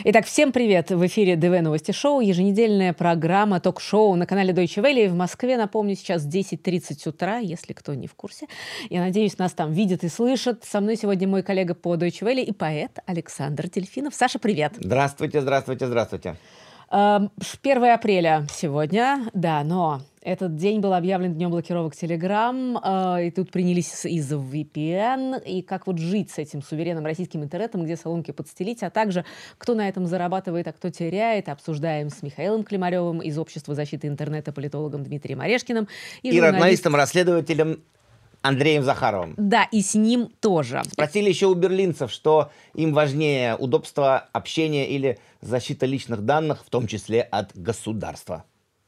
Итак, всем привет! В эфире ДВ Новости Шоу, еженедельная программа ток-шоу на канале Deutsche Welle. В Москве, напомню, сейчас 10:30 утра, если кто не в курсе. Я надеюсь, нас там видят и слышат. Со мной сегодня мой коллега по Deutsche Welle и поэт Александр Дельфинов. Саша, привет! Здравствуйте, здравствуйте, здравствуйте. 1 апреля сегодня, да, но этот день был объявлен днем блокировок Telegram, и тут принялись из-за VPN, и как вот жить с этим суверенным российским интернетом, где соломки подстелить, а также кто на этом зарабатывает, а кто теряет, обсуждаем с Михаилом Климаревым из Общества защиты интернета, политологом Дмитрием Орешкиным и журналистом-расследователем Андреем Захаровым. Да, и с ним тоже. Спросили еще у берлинцев, что им важнее: удобство общения или защита личных данных, в том числе от государства.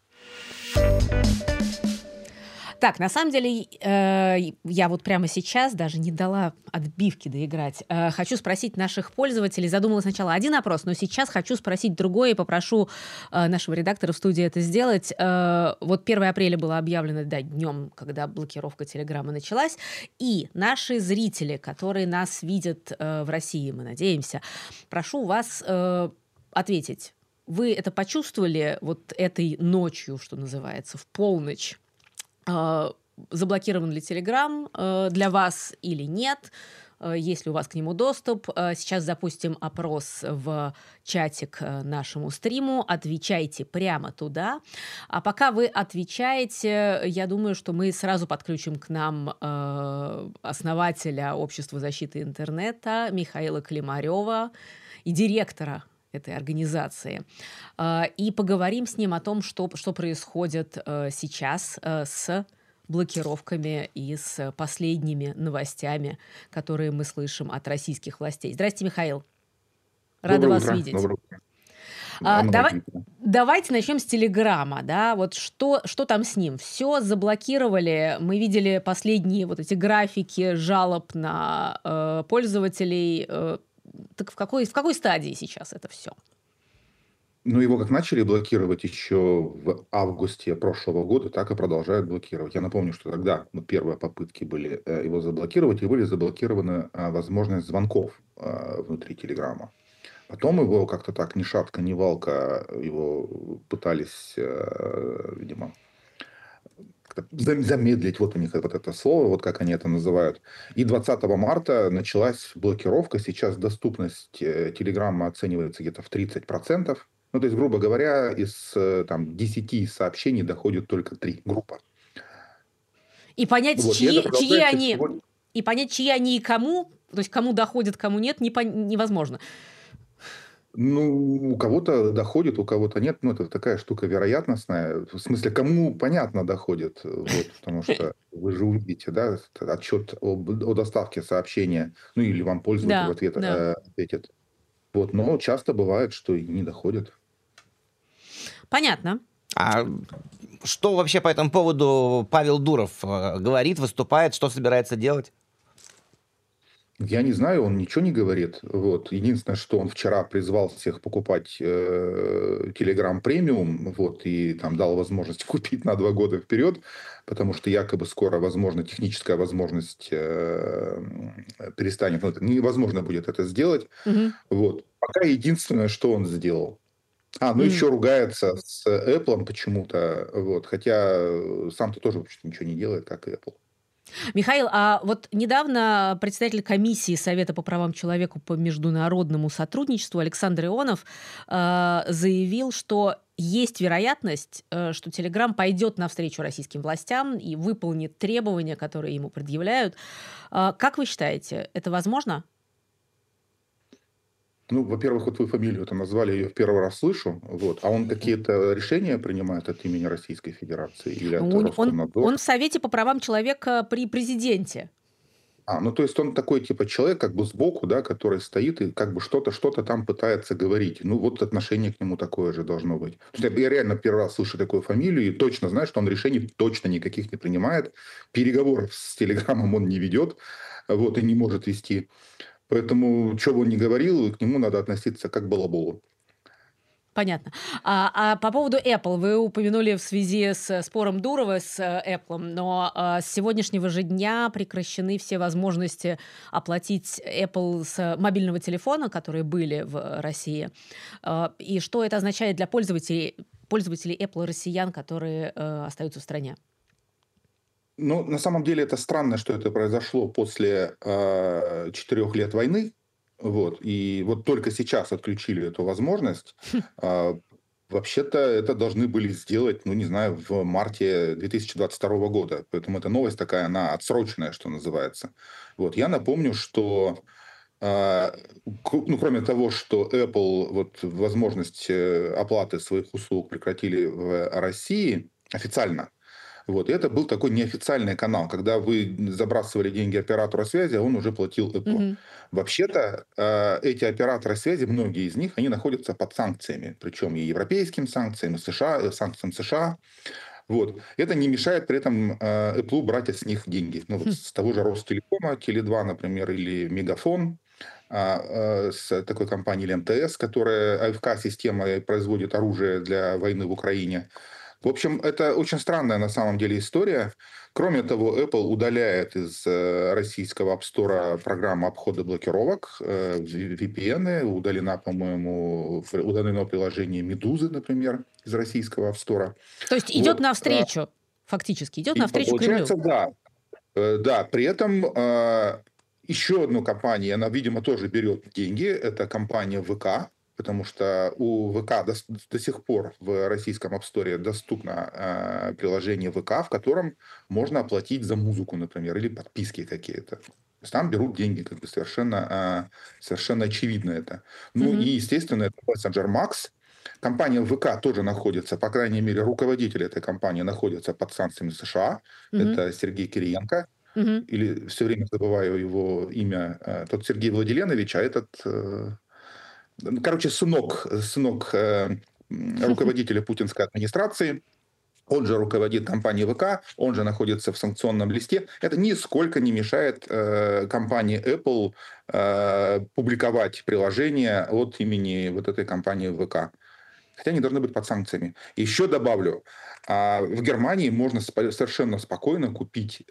Так, на самом деле, я вот прямо сейчас даже не дала отбивки доиграть. Хочу спросить наших пользователей. Задумала сначала один опрос, но сейчас хочу спросить другой и попрошу нашего редактора в студии это сделать. Вот 1 апреля было объявлено, да, днем, когда блокировка Телеграма началась. И наши зрители, которые нас видят в России, мы надеемся, прошу вас ответить. Вы это почувствовали вот этой ночью, что называется, в полночь? Заблокирован ли Telegram для вас или нет? Есть ли у вас к нему доступ? Сейчас запустим опрос в чате к нашему стриму. Отвечайте прямо туда. А пока вы отвечаете, я думаю, что мы сразу подключим к нам основателя Общества защиты интернета Михаила Климарева и директора этой организации. И поговорим с ним о том, что происходит сейчас с блокировками и с последними новостями, которые мы слышим от российских властей. Здрасте, Михаил. Рада вас видеть. Доброе утро. Давайте начнем с Телеграма. Да? Вот что там с ним? Все заблокировали. Мы видели последние вот эти графики жалоб на пользователей. Так в какой стадии сейчас это все? Ну, его как начали блокировать еще в августе прошлого года, так и продолжают блокировать. Я напомню, что тогда первые попытки были его заблокировать, и были заблокированы возможность звонков внутри Телеграма. Потом его как-то так ни шатка, ни валка его пытались, видимо, замедлить, вот у них вот это слово, вот как они это называют. И 20 марта началась блокировка. Сейчас доступность Телеграма оценивается где-то в 30%. Ну, то есть, грубо говоря, из 10 сообщений доходит только 3 группы. И понять, вот, чьи они, и понять, чьи они и кому, то есть кому доходит, кому нет, невозможно. Ну, у кого-то доходит, у кого-то нет. Ну, это такая штука вероятностная. В смысле, кому понятно доходит. Вот, потому что вы же увидите, да, отчет о доставке сообщения. Ну, или вам пользователь в ответ ответит. Вот, но часто бывает, что и не доходит. Понятно. А что вообще по этому поводу Павел Дуров говорит, выступает, что собирается делать? Я не знаю, он ничего не говорит. Вот. Единственное, что он вчера призвал всех покупать Telegram премиум, вот, и там дал возможность купить на 2 года вперед, потому что якобы скоро, возможно, техническая возможность перестанет. Ну, невозможно будет это сделать. Вот. Пока единственное, что он сделал. Еще ругается с Apple почему-то, вот, хотя сам-то тоже вообще ничего не делает, как и Apple. Михаил, а вот недавно председатель комиссии Совета по правам человека по международному сотрудничеству Александр Ионов заявил, что есть вероятность, что Telegram пойдет навстречу российским властям и выполнит требования, которые ему предъявляют. Как вы считаете, это возможно? Ну, во-первых, вот вы фамилию это назвали, я ее в первый раз слышу, вот. А он какие-то решения принимает от имени Российской Федерации или от Роскомнадзора? Он в Совете по правам человека при президенте. Ну, то есть он такой типа человек, как бы сбоку, да, который стоит и как бы что-то там пытается говорить. Ну, вот отношение к нему такое же должно быть. То есть я реально первый раз слышу такую фамилию и точно знаю, что он решений точно никаких не принимает. Переговоров с Телеграмом он не ведет, вот, и не может вести. Поэтому, что бы он ни говорил, к нему надо относиться как к балаболу. Понятно. А по поводу Apple вы упомянули в связи с спором Дурова с Apple, но с сегодняшнего же дня прекращены все возможности оплатить Apple с мобильного телефона, которые были в России. И что это означает для пользователей Apple россиян, которые остаются в стране? Ну, на самом деле это странно, что это произошло после 4 лет войны. Вот. И вот только сейчас отключили эту возможность. А, Вообще-то это должны были сделать, ну, не знаю, в марте 2022 года. Поэтому эта новость такая, она отсроченная, что называется. Вот. Я напомню, что а, ну, кроме того, что Apple вот возможность оплаты своих услуг прекратили в России официально, вот. И это был такой неофициальный канал, когда вы забрасывали деньги оператору связи, а он уже платил Apple. Мгм. Вообще-то эти операторы связи, многие из них, они находятся под санкциями, причем и европейским санкциям, и США, санкциям США. Вот. Это не мешает при этом Apple брать с них деньги. Ну, вот Хм. с того же Ростелекома, Теле2, например, или Мегафон, с такой компанией или МТС, которая АФК-система производит оружие для войны в Украине. В общем, это очень странная на самом деле история. Кроме того, Apple удаляет из российского App Store программу обхода блокировок, VPN, удалено приложение Медузы, например, из российского App Store. То есть идет Вот. навстречу, фактически, идет И навстречу Кремлю. получается, да. Да, при этом еще одну компанию, она, видимо, тоже берет деньги, это компания ВК, потому что у ВК до сих пор в российском App Store доступно приложение ВК, в котором можно оплатить за музыку, например, или подписки какие-то. То есть там берут деньги, как бы совершенно очевидно это. Ну и, Мгм. естественно, это Messenger Max. Компания ВК тоже находится, по крайней мере, руководитель этой компании находится под санкциями США. Мгм. Это Сергей Кириенко, Мгм. или все время забываю его имя, тот Сергей Владиленович, а этот, ну, короче, сынок руководителя путинской администрации. Он же руководит компанией ВК, он же находится в санкционном листе. Это нисколько не мешает компании Apple публиковать приложение от имени вот этой компании ВК. Хотя они должны быть под санкциями. Еще добавлю, в Германии можно совершенно спокойно купить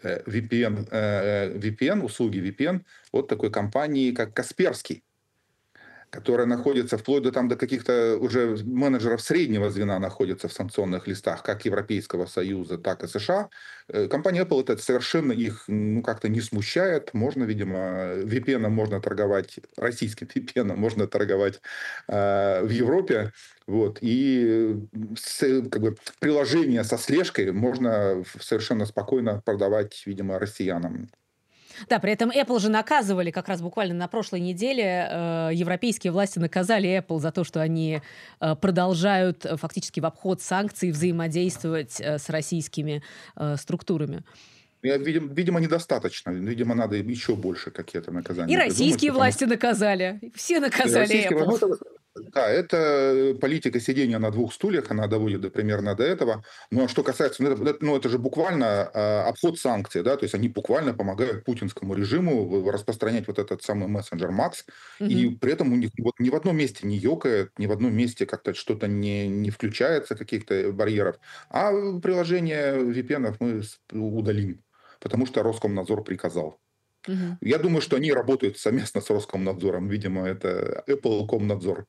VPN, услуги VPN от такой компании, как Касперский, которая находится вплоть до каких-то уже менеджеров среднего звена находится в санкционных листах, как Европейского Союза, так и США. Компания Apple это совершенно их как-то не смущает. Можно, видимо, VPN можно торговать, российским VPN можно торговать в Европе. Вот. И как бы, приложение со слежкой можно совершенно спокойно продавать, видимо, россиянам. Да, при этом Apple же наказывали как раз буквально на прошлой неделе. Европейские власти наказали Apple за то, что они продолжают фактически в обход санкций взаимодействовать с российскими структурами. Видимо, недостаточно. Видимо, надо еще больше какие-то И наказания придумать, российские потому власти наказали. Все и наказали российские, Apple. да, это политика сидения на двух стульях, она доводит примерно до этого. Ну, а что касается, это же буквально обход санкций, да, то есть они буквально помогают путинскому режиму распространять вот этот самый мессенджер Макс, и Мгм. при этом у них вот ни в одном месте не ёкает, ни в одном месте как-то что-то не включается, каких-то барьеров, а приложение VPN мы удалим, потому что Роскомнадзор приказал. Мгм. Я думаю, что они работают совместно с Роскомнадзором. Видимо, это Apple Комнадзор.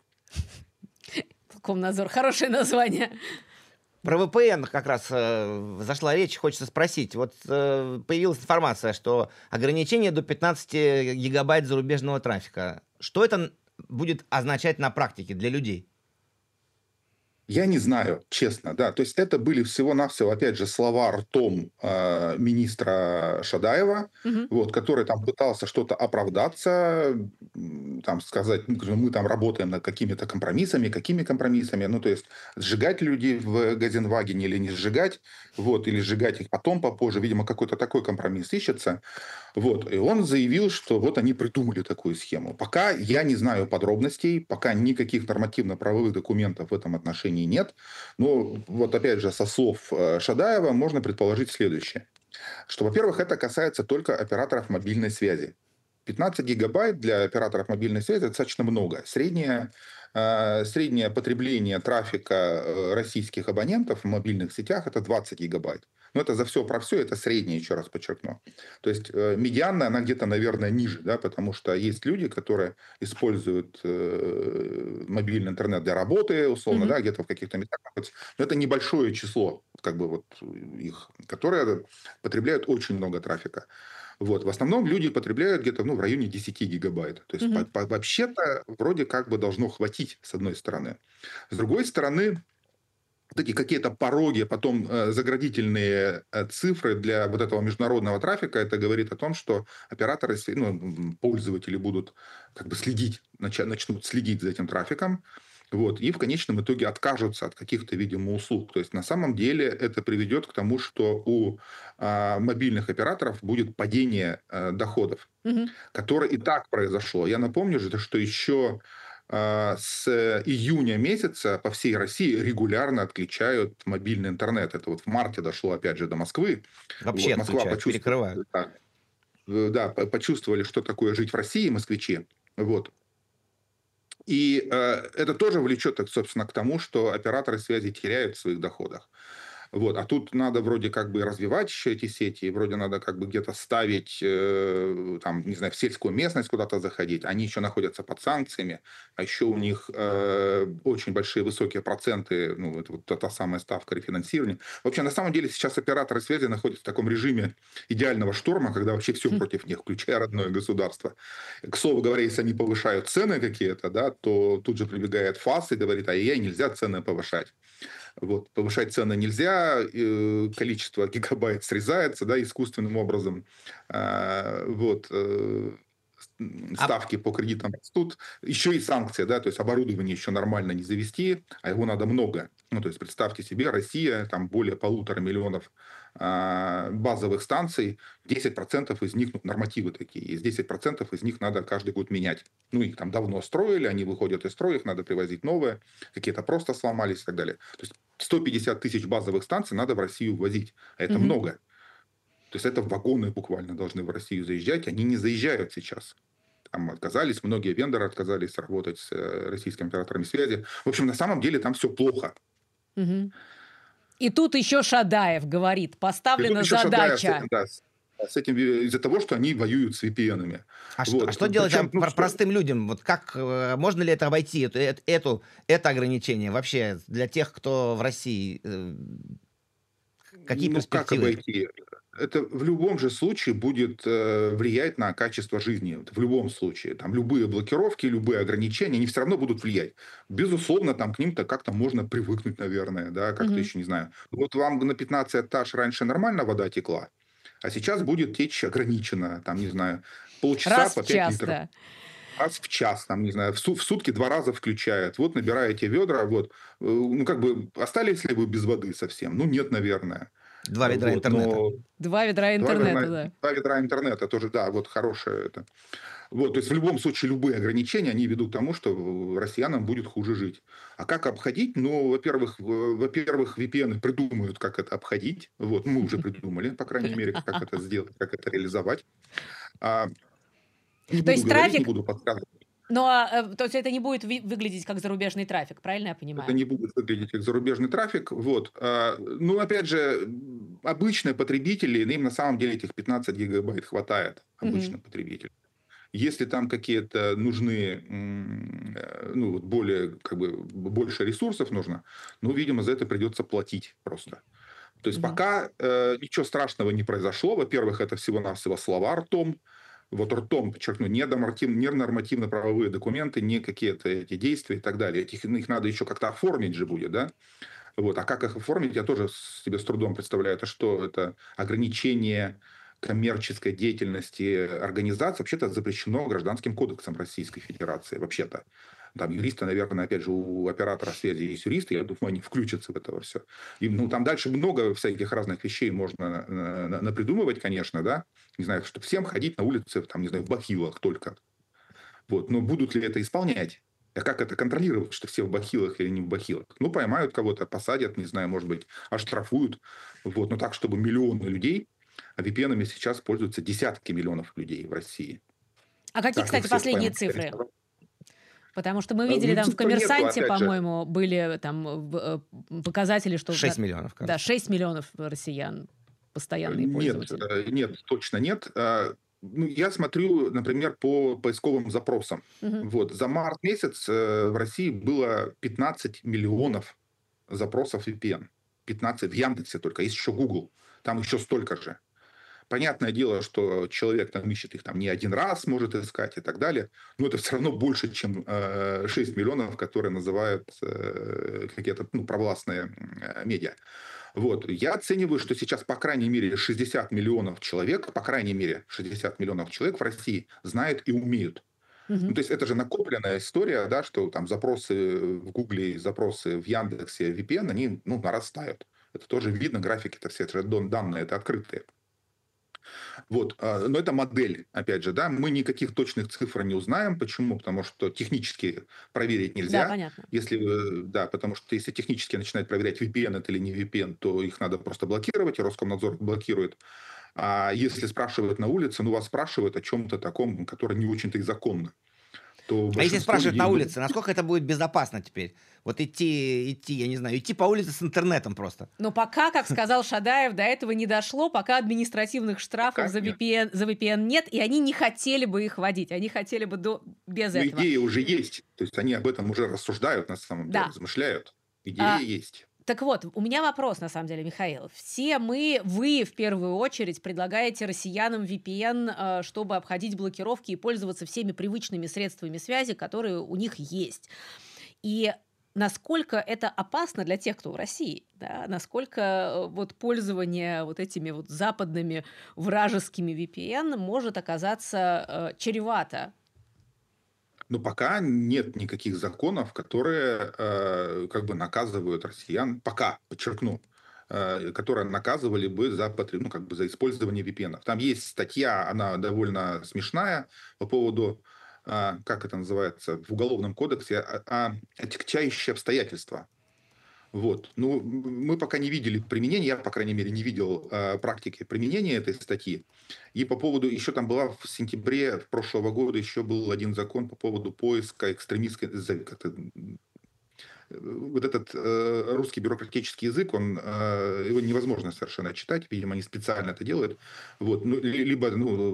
Комнадзор. Хорошее название. Про VPN как раз зашла речь, хочется спросить. Вот появилась информация, что ограничение до 15 гигабайт зарубежного трафика. Что это будет означать на практике для людей? Я не знаю, честно, да. То есть это были всего-навсего, опять же, слова ртом министра Шадаева, Мгм. вот, который там пытался что-то оправдаться, там сказать, ну, мы там работаем над какими-то компромиссами, какими компромиссами, ну, то есть сжигать людей в Газенвагене или не сжигать, вот, или сжигать их потом, попозже, видимо, какой-то такой компромисс ищется. Вот. И он заявил, что вот они придумали такую схему. Пока я не знаю подробностей, пока никаких нормативно-правовых документов в этом отношении нет. Но вот опять же со слов Шадаева можно предположить следующее. Что, во-первых, это касается только операторов мобильной связи. 15 гигабайт для операторов мобильной связи достаточно много. Среднее потребление трафика российских абонентов в мобильных сетях – это 20 гигабайт. Но это за все про все, это среднее, еще раз подчеркну. То есть медианная, она где-то, наверное, ниже, да, потому что есть люди, которые используют мобильный интернет для работы, условно, да, где-то в каких-то местах находятся. Но это небольшое число, как бы вот их, которые потребляют очень много трафика. Вот. В основном люди потребляют где-то в районе 10 гигабайт. То есть вообще-то вроде как бы должно хватить, с одной стороны. С другой стороны, вот эти какие-то пороги, потом заградительные цифры для вот этого международного трафика, это говорит о том, что операторы, пользователи будут как бы начнут следить за этим трафиком, вот, и в конечном итоге откажутся от каких-то, видимо, услуг. То есть на самом деле это приведет к тому, что у мобильных операторов будет падение доходов, которое и так произошло. Я напомню же, что еще с июня месяца по всей России регулярно отключают мобильный интернет. Это вот в марте дошло, опять же, до Москвы. Вообще Вот, Москва отключают, перекрывают. почувствовали, что такое жить в России, москвичи. Вот. И это тоже влечет, собственно, к тому, что операторы связи теряют в своих доходах. Вот. А тут надо вроде как бы развивать еще эти сети, вроде надо как бы где-то ставить, там, не знаю, в сельскую местность куда-то заходить. Они еще находятся под санкциями, а еще у них очень большие высокие проценты, это вот та самая ставка рефинансирования. Вообще, на самом деле, сейчас операторы связи находятся в таком режиме идеального шторма, когда вообще все против них, включая родное государство. К слову говоря, если они повышают цены какие-то, да, то тут же прибегает ФАС и говорит, ай-яй, нельзя цены повышать. Вот, повышать цены нельзя, количество гигабайт срезается, да, искусственным образом. Вот, ставки по кредитам растут. Еще и санкции, да, то есть оборудование еще нормально не завести, а его надо много. То есть представьте себе, Россия, там более 1,5 миллиона базовых станций, 10% из них, нормативы такие есть, 10% из них надо каждый год менять. Их там давно строили, они выходят из строя, их надо привозить новые, какие-то просто сломались и так далее. То есть 150 тысяч базовых станций надо в Россию ввозить, а это много. То есть это вагоны буквально должны в Россию заезжать, они не заезжают сейчас. Там отказались, многие вендоры отказались работать с российскими операторами связи. В общем, на самом деле там все плохо. И тут еще Шадаев говорит, поставлена задача. С этим из-за того, что они воюют с VPN-ами. А что делать простым людям? Вот как можно ли это обойти, это ограничение вообще для тех, кто в России? Какие перспективы? Как обойти? Это в любом же случае будет влиять на качество жизни. В любом случае. Там любые блокировки, любые ограничения, они все равно будут влиять. Безусловно, там к ним-то как-то можно привыкнуть, наверное, да, как-то еще не знаю. Вот вам на 15 этаж раньше нормально вода текла, а сейчас будет течь ограниченно, там, не знаю, полчаса Раз по в 5 час, литров. да. Раз в час, там, не знаю, в сутки 2 раза включают. Вот набираете ведра, вот. Как бы остались ли вы без воды совсем? Нет, наверное. 2 ведра интернета. 2 ведра интернета, да. 2 ведра интернета тоже, да, вот хорошее это. Вот, то есть в любом случае любые ограничения, они ведут к тому, что россиянам будет хуже жить. А как обходить? Во-первых, VPN придумают, как это обходить. Вот, мы уже придумали, по крайней мере, как это сделать, как это реализовать. Не буду говорить, не буду подсказывать. То есть это не будет выглядеть как зарубежный трафик, правильно я понимаю? Это не будет выглядеть как зарубежный трафик. Вот. Опять же, обычные потребители, им на самом деле этих 15 гигабайт хватает, обычным потребителям. Если там какие-то нужны, больше ресурсов нужно, видимо, за это придется платить просто. То есть пока ничего страшного не произошло. Во-первых, это всего-навсего слова ртом. Вот ртом, подчеркну, не нормативно-правовые документы, не какие-то эти действия и так далее. Их надо еще как-то оформить же будет, да? Вот. А как их оформить, я тоже себе с трудом представляю. Это что? Это ограничение коммерческой деятельности организаций. Вообще-то запрещено Гражданским кодексом Российской Федерации. Вообще-то. Там юристы, наверное, опять же, у оператора связи есть юристы, я думаю, они включатся в это все. И, там дальше много всяких разных вещей можно напридумывать, конечно, да. Не знаю, что всем ходить на улице, там, не знаю, в бахилах только. Вот. Но будут ли это исполнять? А как это контролировать, что все в бахилах или не в бахилах? Поймают кого-то, посадят, не знаю, может быть, оштрафуют. Вот. Но так, чтобы миллионы людей, а VPN-ами сейчас пользуются десятки миллионов людей в России. А какие, как их кстати, всех последние поймать, цифры? Потому что мы видели Ну, там в цифр нету, «Коммерсанте», опять же. по-моему, были там показатели, что 6 миллионов, да, кажется. 6 миллионов россиян постоянные Нет, пользователи. нет, точно нет. Ну, я смотрю, например, по поисковым запросам. Мгм. Вот, за март месяц в России было 15 миллионов запросов VPN. 15 в Яндексе только, есть еще Google. Там еще столько же. Понятное дело, что человек там ищет их там не один раз, может искать и так далее, но это все равно больше, чем 6 миллионов, которые называют какие-то провластные медиа. Вот. Я оцениваю, что сейчас, по крайней мере, 60 миллионов человек, по крайней мере, 60 миллионов человек в России знают и умеют. Ну, Мгм. то есть это же накопленная история, да, что там запросы в Гугле, запросы в Яндексе, VPN, они нарастают. Это тоже видно, графики, это все это же данные, это открытые. Вот. Но это модель, опять же, да, мы никаких точных цифр не узнаем. Почему? Потому что технически проверить Да, нельзя. понятно. Да, потому что если технически начинать проверять, VPN это или не VPN, то их надо просто блокировать, и Роскомнадзор блокирует. А если спрашивают на улице, вас спрашивают о чем-то таком, которое не очень-то и законно, то А если большинство спрашивают людей на думают, улице, насколько это будет безопасно теперь? Вот идти, я не знаю, идти по улице с интернетом просто. Но пока, как сказал Шадаев, до этого не дошло, пока административных штрафов пока за нет. VPN нет, и они не хотели бы их вводить, они хотели бы без Но этого. идея уже есть. То есть они об этом уже рассуждают на самом деле, Да. размышляют. А, Идея есть. Так вот, у меня вопрос, на самом деле, Михаил. Вы в первую очередь предлагаете россиянам VPN, чтобы обходить блокировки и пользоваться всеми привычными средствами связи, которые у них есть. И насколько это опасно для тех, кто в России, да? Насколько вот пользование вот этими вот западными вражескими VPN может оказаться чревато? Но пока нет никаких законов, которые как бы наказывают россиян, пока, подчеркну, которые наказывали бы за использование VPN. Там есть статья, она довольно смешная по поводу, как это называется, в Уголовном кодексе, отягчающие обстоятельства. Вот. Ну, мы пока не видели применения, я, по крайней мере, не видел практики применения этой статьи. И по поводу, еще там была в сентябре прошлого года, еще был один закон по поводу поиска экстремистской, вот этот русский бюрократический язык, его невозможно совершенно читать, видимо, они специально это делают. Вот. Ну, либо,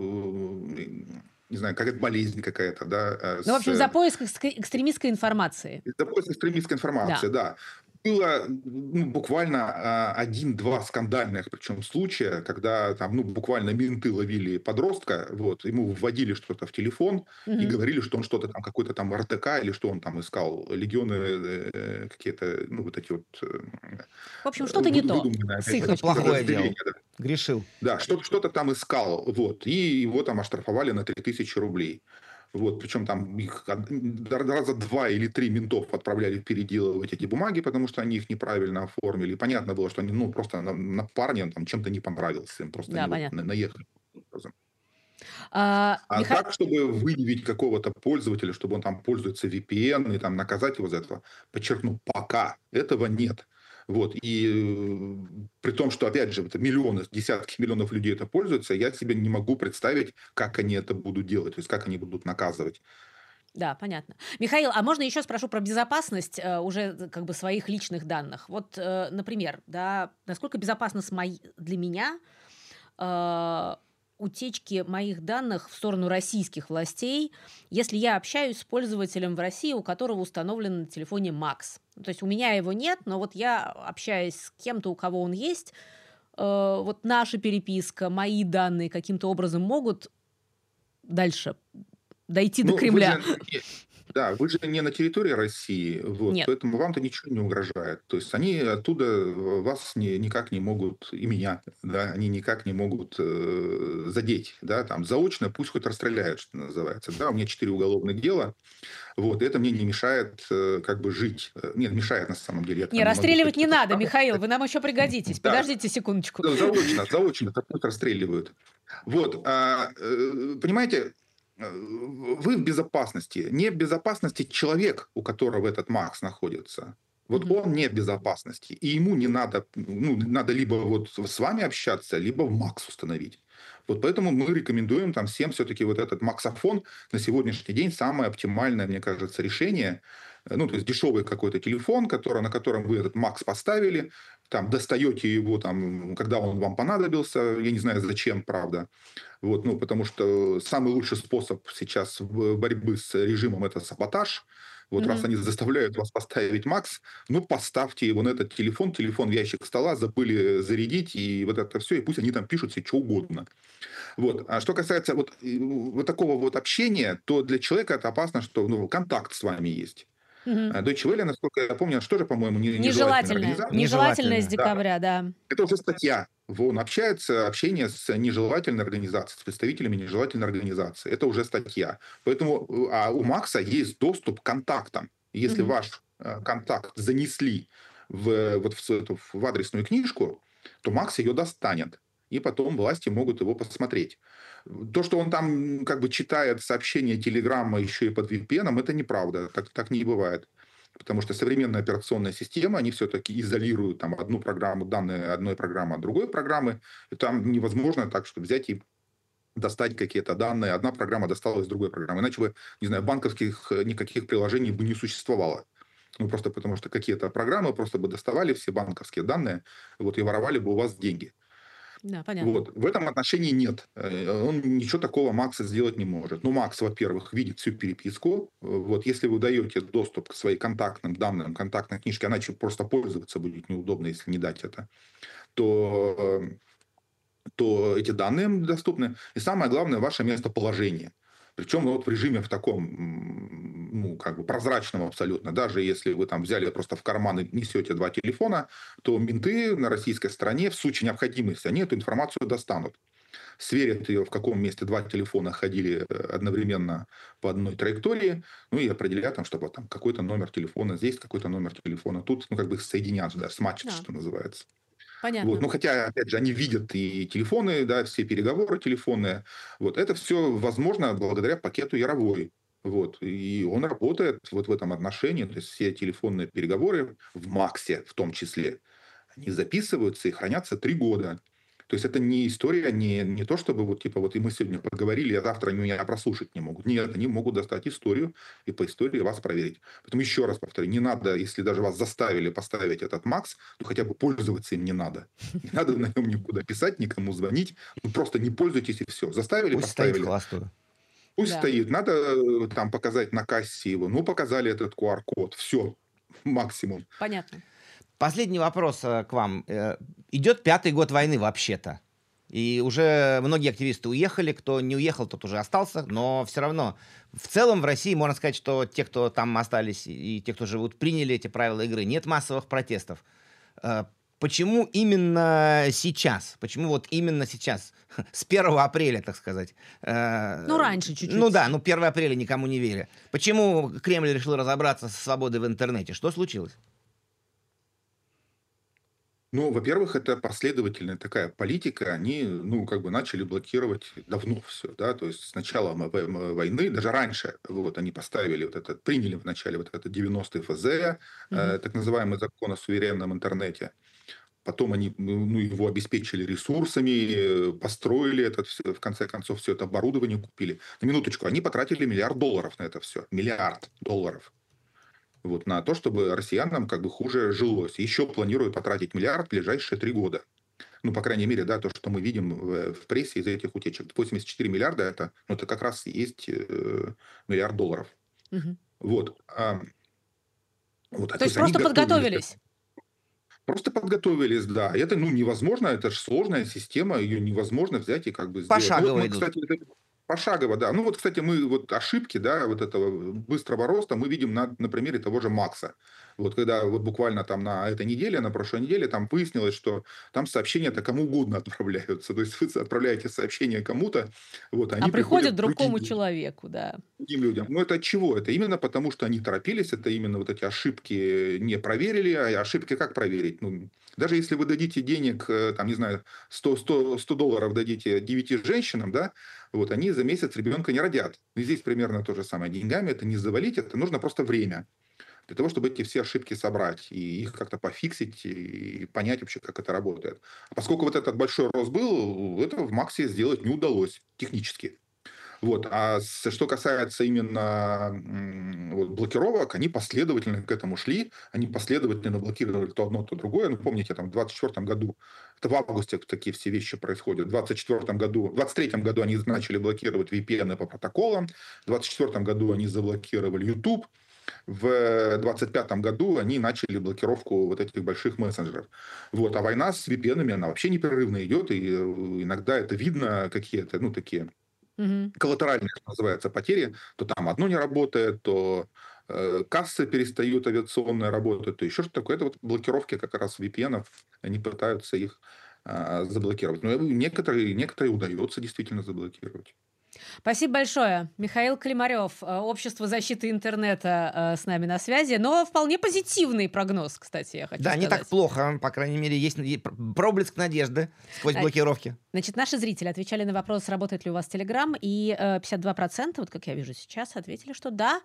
не знаю, какая-то болезнь какая-то, да, Ну, в общем, за поиск экстремистской информации. это просто экстремистская информация, Да. да. Было буквально один-два скандальных, причем случая, когда там, буквально менты ловили подростка, вот, ему вводили что-то в телефон и Мгм. говорили, что он что-то там, какой-то там РТК или что он там искал, легионы какие-то, вот эти вот В общем, что-то не то выдуманные, с опять их же, Что-то точки плохое зрения. делал. подразделения, да. Грешил. Да, что-то там искал, вот, и его там оштрафовали на 3000 рублей. Вот, причем там их раза 2 или 3 ментов отправляли переделывать эти бумаги, потому что они их неправильно оформили. И понятно было, что они, просто на парня он там чем-то не понравился, им просто Да, они вот понятно. наехали. А Миха- так, чтобы выявить какого-то пользователя, чтобы он там пользуется VPN и там наказать его за это, подчеркну, пока этого нет. Вот. И при том, что, опять же, это миллионы, десятки миллионов людей это пользуются, я себе не могу представить, как они это будут делать, то есть как они будут наказывать. Да, понятно. Михаил, а можно еще спрошу про безопасность уже как бы своих личных данных? Вот, например, да, насколько безопасно для меня утечки моих данных в сторону российских властей, если я общаюсь с пользователем в России, у которого установлен на телефоне Макс. То есть у меня его нет, но вот я общаюсь с кем-то, у кого он есть, вот наша переписка, мои данные каким-то образом могут дальше дойти до Ну, вы Кремля. же, да, вы же не на территории России, вот, Нет. поэтому вам-то ничего не угрожает. То есть они оттуда вас никак не могут, и меня, да, они никак не могут задеть, да, там, заочно пусть хоть расстреляют, что называется. Да, у меня 4 уголовных дела, вот, и это мне не мешает как бы жить. Нет, мешает на самом деле, я Не, там не могу расстреливать не какие-то надо, штрафы. Михаил, вы нам еще пригодитесь. Да, Подождите секундочку. заочно, это пусть расстреливают. Вот, понимаете, вы в безопасности. Не в безопасности человек, у которого этот Макс находится. Вот он не в безопасности, и ему не надо, ну, надо либо вот с вами общаться, либо в Макс установить. Вот поэтому мы рекомендуем там всем все-таки вот этот максофон на сегодняшний день самое оптимальное, мне кажется, решение. Ну, то есть дешевый какой-то телефон, на котором вы этот Макс поставили, там достаете его, там, когда он вам понадобился, я не знаю зачем, правда. Вот, ну, потому что самый лучший способ сейчас борьбы с режимом – это саботаж. Вот раз Мгм. они заставляют вас поставить Макс, ну, поставьте его на этот телефон в ящик стола, забыли зарядить, и вот это все, и пусть они там пишут себе что угодно. Вот. А что касается вот такого вот общения, то для человека это опасно, что ну, контакт с вами есть. Мгм. Deutsche Welle, насколько я помню, что же, по-моему, нежелательная Нежелательное. организация. Нежелательное с Нежелательно. Да, декабря, да. это уже статья. Он общение с нежелательной организацией, с представителями нежелательной организации. Это уже статья. Поэтому у Макса есть доступ к контактам. Если Мгм. ваш контакт занесли в адресную книжку, то Макс ее достанет. И потом власти могут его посмотреть. То, что он там как бы читает сообщения Телеграма еще и под VPN, это неправда. Так не бывает. Потому что современная операционная система, они все-таки изолируют там одну программу, данные одной программы от другой программы. И там невозможно так, что взять и достать какие-то данные. Одна программа достала из другой программы. Иначе бы, не знаю, банковских никаких приложений бы не существовало. Ну, просто потому что какие-то программы просто бы доставали все банковские данные, вот, и воровали бы у вас деньги. Да, понятно. Вот. В этом отношении нет. Он ничего такого Макса сделать не может. Ну, Макс, во-первых, видит всю переписку. Вот. Если вы даете доступ к своим контактным данным, контактной книжке, иначе просто пользоваться будет неудобно, если не дать это, то, то эти данные им доступны. И самое главное, ваше местоположение. Причем вот в режиме в таком, ну, как бы прозрачном абсолютно. Даже если вы там взяли просто в карман и несете два телефона, то менты на российской стороне в случае необходимости, они эту информацию достанут. Сверят ее, в каком месте два телефона ходили одновременно по одной траектории, ну и определят, там, чтобы там какой-то номер телефона здесь, какой-то номер телефона тут, ну, как бы их соединят, да, сматчат, Да, что называется. Вот. понятно. Ну, хотя, опять же, они видят и телефоны, да, все переговоры телефонные. Вот. Это все возможно благодаря пакету Яровой. Вот. И он работает вот в этом отношении. То есть все телефонные переговоры в Максе в том числе, они записываются и хранятся 3 года. То есть это не история, не то, чтобы вот типа вот и мы сегодня поговорили, а завтра они меня прослушать не могут. Нет, они могут достать историю и по истории вас проверить. Поэтому еще раз повторю, не надо, если даже вас заставили поставить этот Макс, то хотя бы пользоваться им не надо. Не надо на нем никуда писать, никому звонить. Ну, просто не пользуйтесь и все. Заставили, Пусть стоит в поставили. холостую. Пусть Да, стоит. Надо там показать на кассе его. Ну, показали этот QR-код. Все. Максимум. понятно. Последний вопрос к вам. Идет 5-й год войны вообще-то. И уже многие активисты уехали. Кто не уехал, тот уже остался. Но все равно, в целом в России можно сказать, что те, кто там остались, и те, кто живут, приняли эти правила игры. Нет массовых протестов. Почему именно сейчас? Почему вот именно сейчас? С 1 апреля, так сказать. Ну, раньше Ну чуть-чуть. да, 1 апреля никому не веря. Почему Кремль решил разобраться со свободой в интернете? Что случилось? Ну, во-первых, это последовательная такая политика. Они, ну, как бы начали блокировать давно все, да. То есть с начала войны, даже раньше, вот они поставили вот это, приняли в начале вот это 90-й ФЗ, Мгм. так называемый закон о суверенном интернете. Потом они ну, его обеспечили ресурсами, построили это все, в конце концов, все это оборудование купили. На минуточку, они потратили $1 миллиард на это все. $1 миллиард. Вот, на то, чтобы россиянам как бы хуже жилось. Еще планируют потратить $1 в ближайшие 3 года. Ну, по крайней мере, да, то, что мы видим в прессе из этих утечек. 84 миллиарда это, ну, это как раз и есть $1 миллиард. Мгм. Вот. То То есть есть они просто готовились к подготовились. этому. Просто подготовились, да. И это, ну, невозможно, это же сложная система, ее невозможно взять и как бы сделать. Ну, вот Пошагово мы, идут. кстати, пошагово, да. Ну, вот, кстати, мы вот ошибки, да, вот этого быстрого роста мы видим на примере того же Макса. Вот когда вот буквально там на этой неделе, на прошлой неделе, там выяснилось, что там сообщения-то кому угодно отправляются. То есть вы отправляете сообщение кому-то, вот, А они приходят приходят к к другим другому человеку, да. людям. Ну, это от чего? Это именно потому, что они торопились, это именно вот эти ошибки не проверили, а ошибки как проверить? Ну, даже если вы дадите денег, там, не знаю, $100 дадите 9 женщинам, да, вот, они за месяц ребенка не родят. И здесь примерно то же самое. Деньгами это не завалить, это нужно просто время. для того, чтобы эти все ошибки собрать и их как-то пофиксить и понять вообще, как это работает. А поскольку вот этот большой рост был, это в Максе сделать не удалось технически. Вот. Что касается именно вот, блокировок, они последовательно к этому шли, они последовательно блокировали то одно, то другое. Ну, помните, там, в 2024 году, это в августе такие все вещи происходят. В 2023 году они начали блокировать VPN по протоколам, в 2024 году они заблокировали YouTube, в 2025 году они начали блокировку вот этих больших мессенджеров. Вот. А война с VPN-ами, она вообще непрерывно идет, и иногда это видно, какие-то, ну, такие коллатеральные, что называется, потери, то там одно не работает, то кассы перестают авиационные работать, то еще что-то такое. Это вот блокировки как раз VPN-ов, они пытаются их заблокировать. Но некоторые удается действительно заблокировать. Спасибо большое. Михаил Климарев, Общество защиты интернета с нами на связи, но вполне позитивный прогноз, кстати, я хочу Да, сказать. не так плохо, по крайней мере, есть проблеск надежды сквозь блокировки. Значит, наши зрители отвечали на вопрос, работает ли у вас Telegram, и 52%, вот как я вижу сейчас, ответили, что да,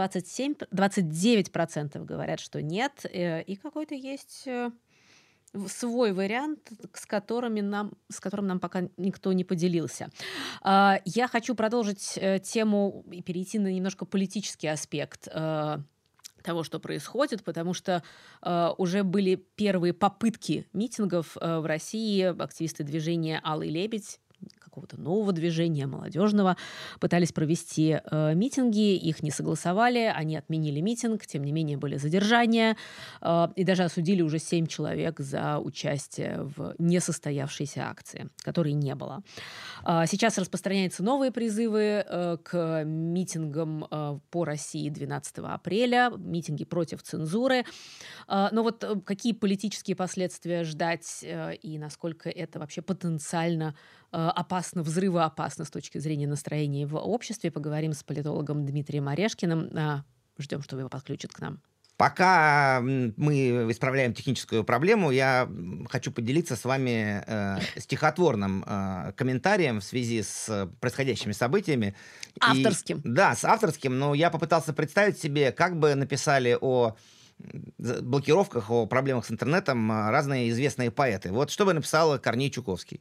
29% говорят, что нет, и какой-то есть свой вариант, с которым нам пока никто не поделился. Я хочу продолжить тему и перейти на немножко политический аспект того, что происходит, потому что уже были первые попытки митингов в России. Активисты движения «Алый лебедь», какого-то нового движения, молодежного, пытались провести митинги, их не согласовали, они отменили митинг, тем не менее были задержания, и даже осудили уже 7 человек за участие в несостоявшейся акции, которой не было. Сейчас распространяются новые призывы к митингам по России 12 апреля, митинги против цензуры. Но вот какие политические последствия ждать и насколько это вообще потенциально опасно, взрывоопасно с точки зрения настроения в обществе, поговорим с политологом Дмитрием Орешкиным. Ждем, что его подключат к нам. Пока мы исправляем техническую проблему, я хочу поделиться с вами стихотворным комментарием в связи с происходящими событиями. Авторским. Да, с авторским, но я попытался представить себе, как бы написали о блокировках, о проблемах с интернетом разные известные поэты. Вот что бы написал Корней Чуковский.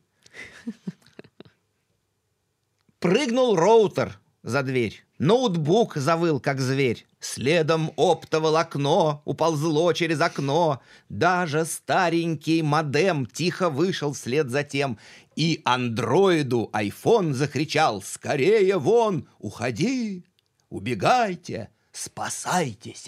Прыгнул роутер за дверь, ноутбук завыл, как зверь, следом оптоволокно уползло через окно, даже старенький модем тихо вышел вслед за тем, и андроиду айфон закричал: «Скорее вон, уходи, убегайте, спасайтесь!»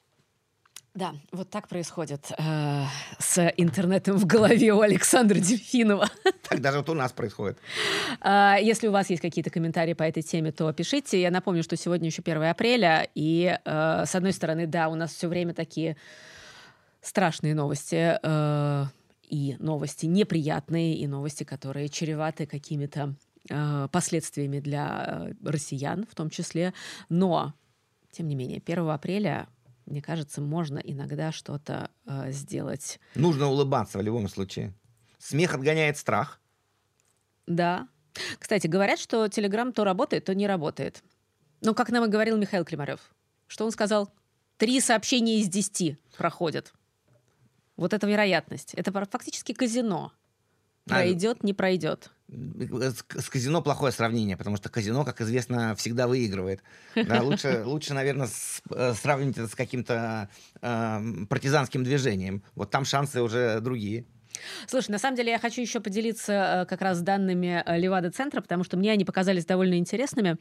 Да, вот так происходит с интернетом в голове у Александра Дельфинова. Так даже вот у нас происходит. Если у вас есть какие-то комментарии по этой теме, то пишите. Я напомню, что сегодня еще 1 апреля, и с одной стороны, да, у нас все время такие страшные новости, и новости неприятные, и новости, которые чреваты какими-то последствиями для россиян в том числе. Но, тем не менее, 1 апреля... Мне кажется, можно иногда что-то сделать. Нужно улыбаться в любом случае. Смех отгоняет страх. Да. Кстати, говорят, что Telegram то работает, то не работает. Ну, как нам и говорил Михаил Климарев. Что он сказал? 3 сообщения из 10 проходят. Вот это вероятность. Это фактически казино. Пройдет, не пройдет. С казино плохое сравнение, потому что казино, как известно, всегда выигрывает. Да, лучше, наверное, сравнить это с каким-то партизанским движением. Вот там шансы уже другие. Слушай, на самом деле я хочу еще поделиться как раз данными Левада-центра, потому что мне они показались довольно интересными.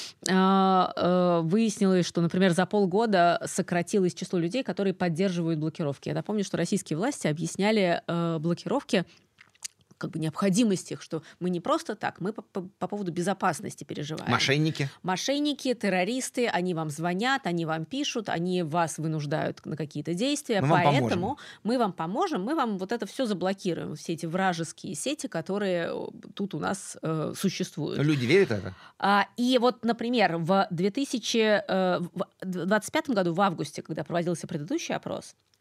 Выяснилось, что, например, за полгода сократилось число людей, которые поддерживают блокировки. Я напомню, что российские власти объясняли блокировки как бы необходимость их, что мы не просто так, мы по поводу безопасности переживаем. Мошенники, террористы, они вам звонят, они вам пишут, они вас вынуждают на какие-то действия, поэтому мы вам поможем, мы вам вот это все заблокируем, все эти вражеские сети, которые тут у нас существуют. Люди верят в это? И вот, например, в 2025 году, в августе, когда проводился предыдущий опрос,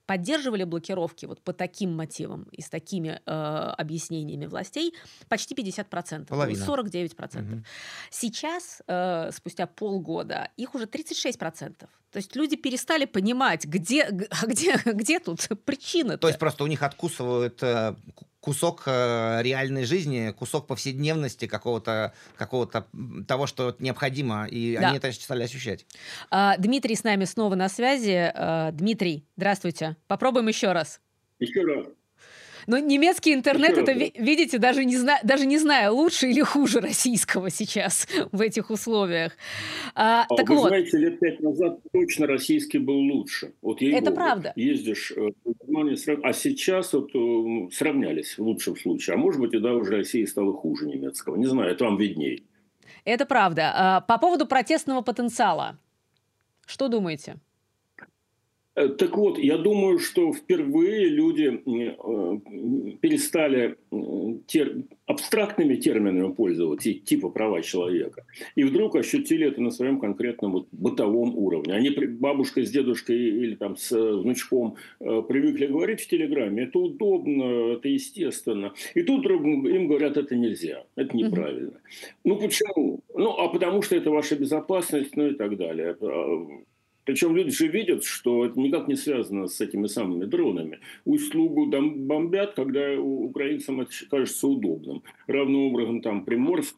поддерживали блокировки вот по таким мотивам и с такими объяснениями властей почти 50%, Половина. 49%. Мгм. Сейчас, спустя полгода, их уже 36%. То есть люди перестали понимать, где тут То причина-то. есть просто у них откусывают кусок реальной жизни, кусок повседневности какого-то того, что необходимо, и Да. они это стали ощущать. Дмитрий с нами снова на связи. Дмитрий, здравствуйте. Попробуем еще раз. Еще раз. Но немецкий интернет, Еще раз, это, видите, даже не знаю, лучше или хуже российского сейчас в этих условиях. Так вы вот, знаете, лет 5 назад точно российский был лучше. Вот ей-богу. это правда. Ездишь в Германию, а сейчас вот сравнялись в лучшем случае. А может быть, и да, уже Россия стала хуже немецкого. Не знаю, это вам видней. Это правда. По поводу протестного потенциала. Что думаете? Так вот, я думаю, что впервые люди перестали абстрактными терминами пользоваться, типа права человека, и вдруг ощутили это на своем конкретном вот бытовом уровне. Они, бабушка с дедушкой или там с внучком, привыкли говорить в Телеграме, это удобно, это естественно. И тут им говорят, это нельзя, это неправильно. Ну почему? А потому что это ваша безопасность, ну и так далее. Причем люди же видят, что это никак не связано с этими самыми дронами. Услугу бомбят, когда украинцам это кажется удобным. Равным образом там Приморск,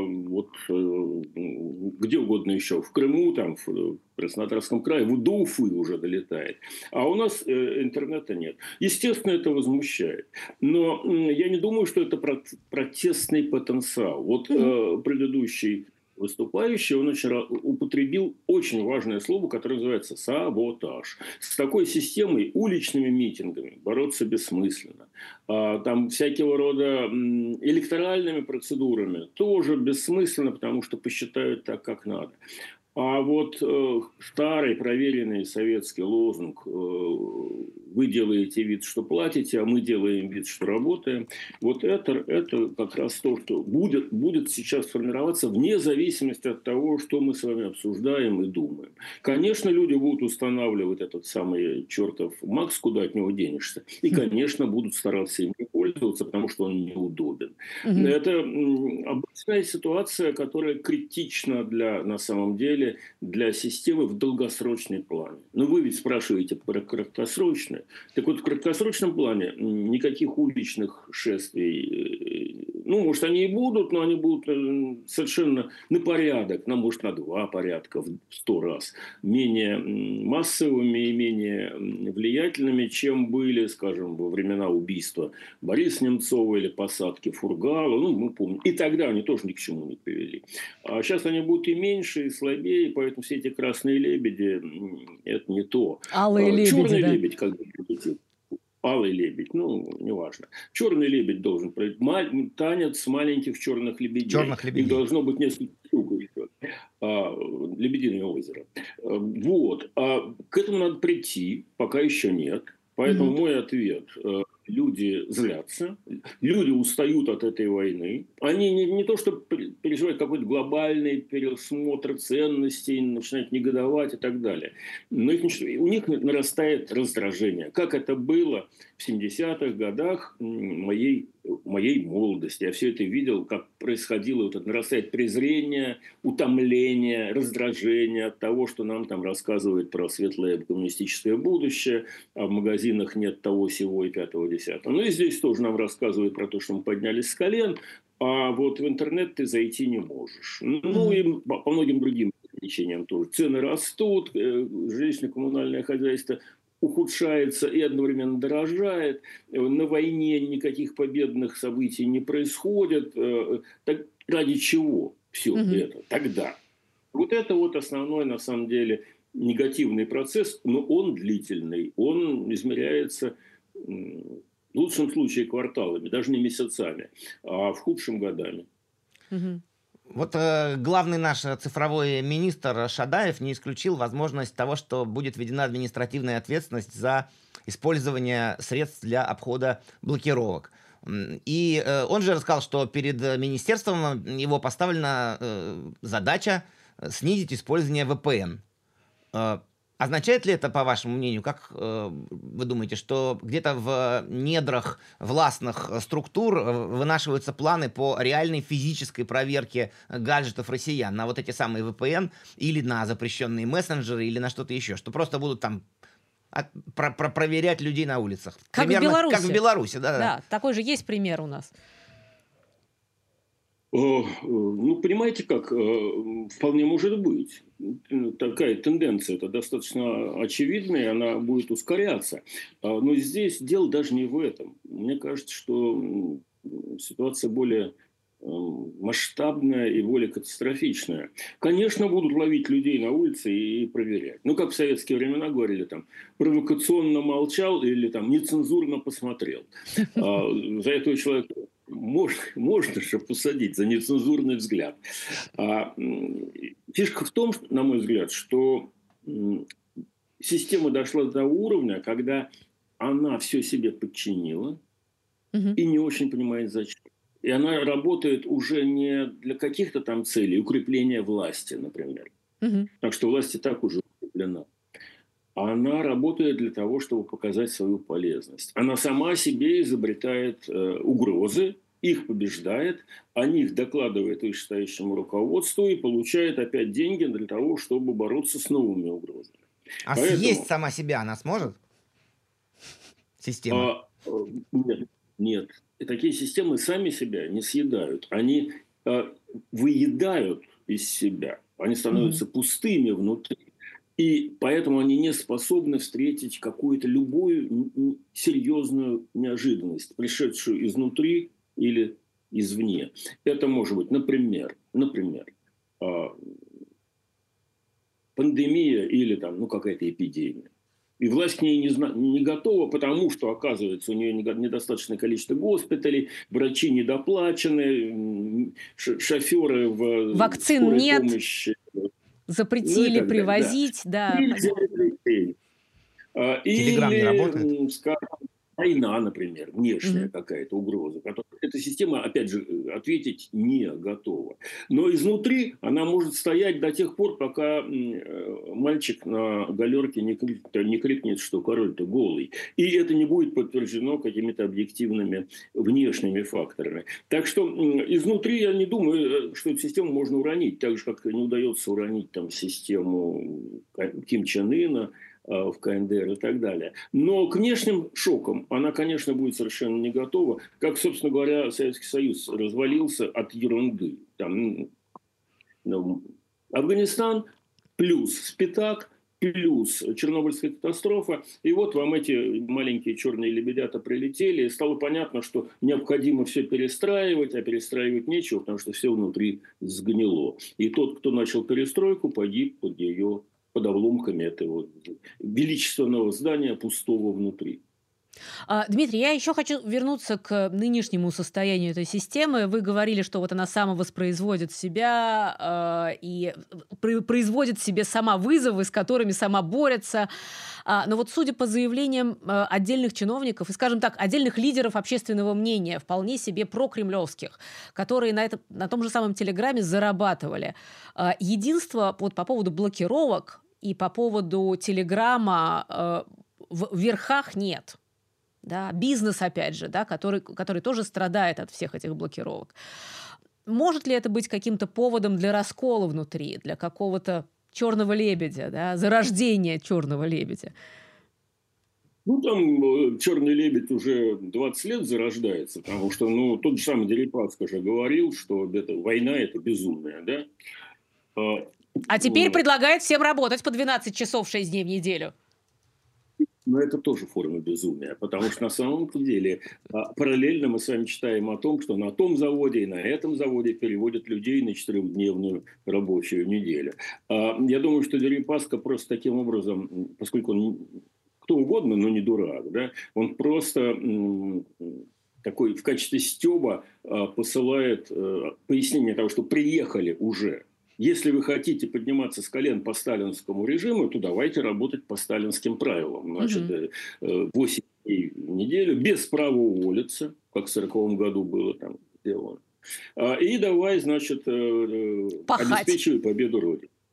где угодно еще, в Крыму, там, в Краснодарском крае, до Уфы уже долетает. А у нас интернета нет. Естественно, это возмущает. Но я не думаю, что это протестный потенциал. Вот предыдущий выступающий, он употребил очень важное слово, которое называется саботаж. С такой системой, уличными митингами бороться бессмысленно. Там всякого рода электоральными процедурами тоже бессмысленно, потому что посчитают так, как надо. А вот старый проверенный советский лозунг «Вы делаете вид, что платите, а мы делаем вид, что работаем», вот это как раз то, что будет сейчас формироваться вне зависимости от того, что мы с вами обсуждаем и думаем. Конечно, люди будут устанавливать этот самый чертов МАКС, куда от него денешься, и, конечно, будут стараться им пользоваться, потому что он неудобен. Это обычная ситуация, которая критична на самом деле для системы в долгосрочной плане. Но вы ведь спрашиваете про краткосрочное. Так вот, в краткосрочном плане никаких уличных шествий, может, они и будут, но они будут совершенно на порядок, может, на 2 порядка, в 100 раз менее массовыми и менее влиятельными, чем были, скажем, во времена убийства Бориса Немцова или посадки Фургала, мы помним. И тогда они тоже ни к чему не привели. А сейчас они будут и меньше, и слабее, поэтому все эти красные лебеди – это не то. Алые лебеди, черный да? лебедь, как бы, алый лебедь, неважно. Черный лебедь должен пройти. Танец маленьких черных лебедей. Черных лебедей. Их должно быть несколько штук еще. Лебединое озеро. Вот. К этому надо прийти, пока еще нет. Поэтому мой ответ – люди злятся, люди устают от этой войны. Они не то, что переживают какой-то глобальный пересмотр ценностей, начинают негодовать и так далее. Но у них нарастает раздражение. Как это было в 70-х годах моей молодости. Я все это видел, как происходило. Вот это нарастает презрение, утомление, раздражение от того, что нам там рассказывают про светлое коммунистическое будущее, а в магазинах нет того, сего и 5-10. И здесь тоже нам рассказывают про то, что мы поднялись с колен, а вот в интернет ты зайти не можешь. И по многим другим ограничениям тоже. Цены растут, жилищно-коммунальное хозяйство ухудшается и одновременно дорожает. На войне никаких победных событий не происходит. Так ради чего все это тогда? Вот это вот основной, на самом деле, негативный процесс, но он длительный. Он измеряется в лучшем случае кварталами, даже не месяцами, а в худшем годами. Вот главный наш цифровой министр Шадаев не исключил возможность того, что будет введена административная ответственность за использование средств для обхода блокировок. И он же рассказал, что перед министерством его поставлена задача снизить использование VPN. Означает ли это, по вашему мнению, как вы думаете, что где-то в недрах властных структур вынашиваются планы по реальной физической проверке гаджетов россиян на вот эти самые VPN или на запрещенные мессенджеры или на что-то еще, что просто будут там проверять людей на улицах? Как Примерно в Беларуси. как в Беларуси, да. Да, такой же есть пример у нас. Ну, понимаете как, вполне может быть. Такая тенденция, это достаточно очевидная, она будет ускоряться. Но здесь дело даже не в этом. Мне кажется, что ситуация более масштабная и более катастрофичная. Конечно, будут ловить людей на улице и проверять. Ну, как в советские времена говорили, там, провокационно молчал или там нецензурно посмотрел. За этого человека можно же посадить за нецензурный взгляд. Фишка в том, на мой взгляд, что система дошла до уровня, когда она все себе подчинила и не очень понимает, зачем. И она работает уже не для каких-то там целей, укрепления власти, например. Так что власть и так уже укреплена. Она работает для того, чтобы показать свою полезность. Она сама себе изобретает угрозы, их побеждает, о них докладывает вышестоящему руководству и получает опять деньги для того, чтобы бороться с новыми угрозами. А съесть сама себя она сможет? Система? Нет. И такие системы сами себя не съедают. Они выедают из себя. Они становятся пустыми внутри. И поэтому они не способны встретить какую-то любую серьезную неожиданность, пришедшую изнутри или извне. Это может быть, например, пандемия или там, какая-то эпидемия. И власть к ней не готова, потому что, оказывается, у нее недостаточное количество госпиталей, врачи недоплачены, шоферы в вакцин нет. Помощи. Запретили привозить, да. Телеграм не работает? Скажем, война, например, внешняя какая-то угроза. Эта система, опять же, ответить не готова. Но изнутри она может стоять до тех пор, пока мальчик на галерке не крикнет, что король-то голый. И это не будет подтверждено какими-то объективными внешними факторами. Так что изнутри я не думаю, что эту систему можно уронить. Так же, как не удается уронить там систему Ким Чен Ына в КНДР и так далее. Но к внешним шокам она, конечно, будет совершенно не готова. Как, собственно говоря, Советский Союз развалился от ерунды. Там, Афганистан плюс Спитак плюс Чернобыльская катастрофа. И вот вам эти маленькие черные лебедята прилетели. И стало понятно, что необходимо все перестраивать, а перестраивать нечего, потому что все внутри сгнило. И тот, кто начал перестройку, погиб под обломками этого величественного здания, пустого внутри. Дмитрий, я еще хочу вернуться к нынешнему состоянию этой системы. Вы говорили, что вот она самовоспроизводит себя и производит себе сама вызовы, с которыми сама борется. Но вот судя по заявлениям отдельных чиновников и, скажем так, отдельных лидеров общественного мнения, вполне себе прокремлевских, которые на том же самом Телеграме зарабатывали. Единство вот по поводу блокировок и по поводу Телеграма в верхах нет. Да, бизнес, опять же, да, который тоже страдает от всех этих блокировок. Может ли это быть каким-то поводом для раскола внутри, для какого-то черного лебедя, да, зарождения черного лебедя? Там черный лебедь уже 20 лет зарождается, потому что тот же самый Дерипаска же говорил, что война – это безумная, да? А теперь предлагает всем работать по 12 часов 6 дней в неделю. Но это тоже форма безумия, потому что на самом деле параллельно мы с вами читаем о том, что на том заводе и на этом заводе переводят людей на 4-дневную рабочую неделю. Я думаю, что Дерипаска просто таким образом, поскольку он кто угодно, но не дурак, да, он просто такой в качестве стёба посылает пояснение того, что приехали уже. Если вы хотите подниматься с колен по сталинскому режиму, то давайте работать по сталинским правилам. Значит, 8 дней в неделю, без права уволиться, как в 1940 году было там сделано. И давай, значит, обеспечивай победу Родины.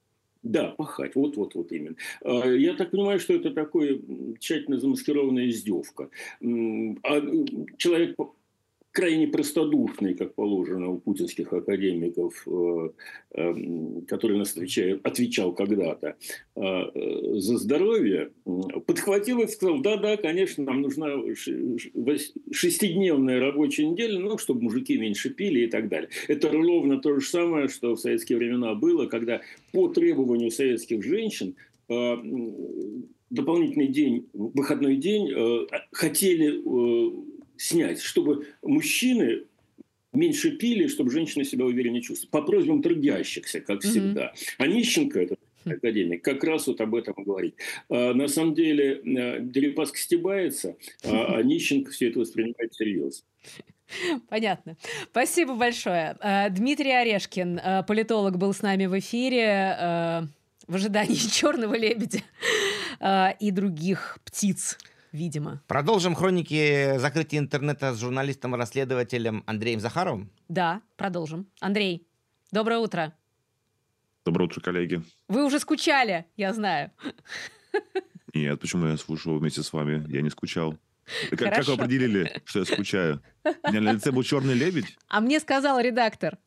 Да, пахать. Вот именно. Я так понимаю, что это такое тщательно замаскированная издевка. Человек крайне простодушный, как положено у путинских академиков, который нас отвечал когда-то за здоровье, подхватил и сказал: да, конечно, нам нужна шестидневная рабочая неделя, ну, чтобы мужики меньше пили и так далее. Это ровно то же самое, что в советские времена было, когда по требованию советских женщин дополнительный день, выходной день хотели снять, чтобы мужчины меньше пили, чтобы женщины себя увереннее чувствовали. По просьбам трудящихся, как всегда. А Нищенко, этот академик, как раз вот об этом говорит. На самом деле Дерипаска стебается, а Нищенко все это воспринимает всерьез. Понятно. Спасибо большое. Дмитрий Орешкин, политолог, был с нами в эфире в ожидании черного лебедя и других птиц, видимо. Продолжим хроники закрытия интернета с журналистом-расследователем Андреем Захаровым? Да, продолжим. Андрей, доброе утро. Доброе утро, коллеги. Вы уже скучали, я знаю. Нет, почему я слушал вместе с вами? Я не скучал. Как вы определили, что я скучаю? У меня на лице был черный лебедь? А мне сказал редактор.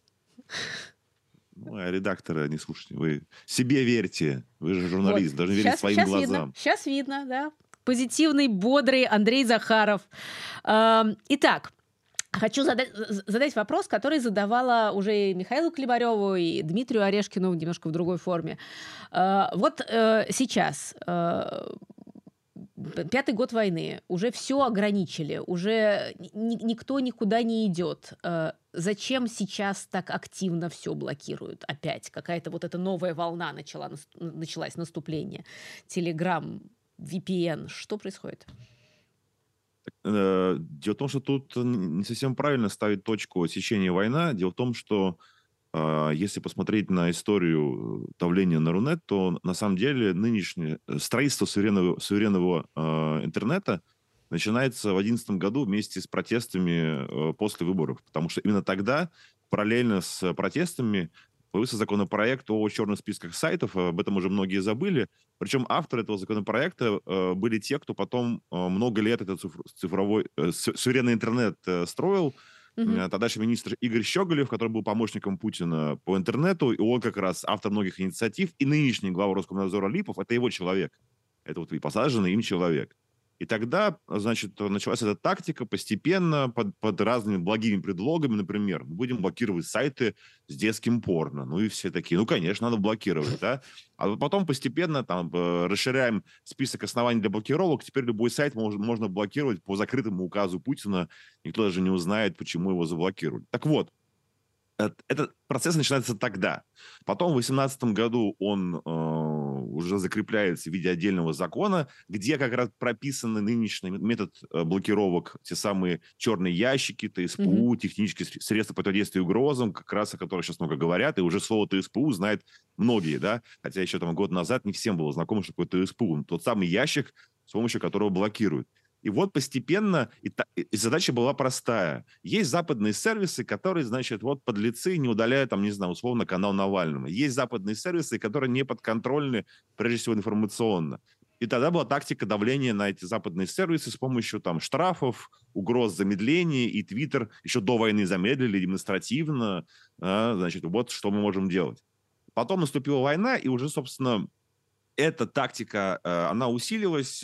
А редактора не слушайте. Вы себе верьте. Вы же журналист, должны верить своим глазам. Сейчас видно, да. Позитивный, бодрый Андрей Захаров. Итак, хочу задать вопрос, который задавала уже и Михаилу Климареву, и Дмитрию Орешкину немножко в другой форме. Вот сейчас, 5-й год войны, уже все ограничили, уже никто никуда не идет. Зачем сейчас так активно все блокируют? Опять какая-то вот эта новая волна началась, наступление. Телеграм, VPN. Что происходит? Дело в том, что тут не совсем правильно ставить точку отсечения войны. Дело в том, что если посмотреть на историю давления на Рунет, то на самом деле нынешнее строительство суверенного интернета начинается в 2011 году вместе с протестами после выборов. Потому что именно тогда, параллельно с протестами, появился законопроект о черных списках сайтов. Об этом уже многие забыли. Причем авторы этого законопроекта были те, кто потом много лет этот суверенный интернет строил. Тогдашний министр Игорь Щеголев, который был помощником Путина по интернету, и он как раз автор многих инициатив, и нынешний глава Роскомнадзора Липов, это его человек. Это вот и посаженный им человек. И тогда, значит, началась эта тактика постепенно, под разными благими предлогами, например, мы будем блокировать сайты с детским порно. Ну и все такие, ну, конечно, надо блокировать, да. А потом постепенно там расширяем список оснований для блокировок. Теперь любой сайт можно блокировать по закрытому указу Путина. Никто даже не узнает, почему его заблокировали. Так вот, этот процесс начинается тогда. Потом в 2018 году он уже закрепляется в виде отдельного закона, где как раз прописан нынешний метод блокировок, те самые черные ящики, ТСПУ, технические средства противодействия угрозам, как раз о которых сейчас много говорят, и уже слово ТСПУ знают многие, да, хотя еще там год назад не всем было знакомо, что такое ТСПУ. Тот самый ящик, с помощью которого блокируют. И вот постепенно и задача была простая. Есть западные сервисы, которые, значит, вот подлецы не удаляют, там, не знаю, условно, канал Навального. Есть западные сервисы, которые не подконтрольны, прежде всего, информационно. И тогда была тактика давления на эти западные сервисы с помощью там штрафов, угроз замедления, и Твиттер еще до войны замедлили демонстративно. Значит, вот что мы можем делать. Потом наступила война, и уже, собственно, эта тактика, она усилилась,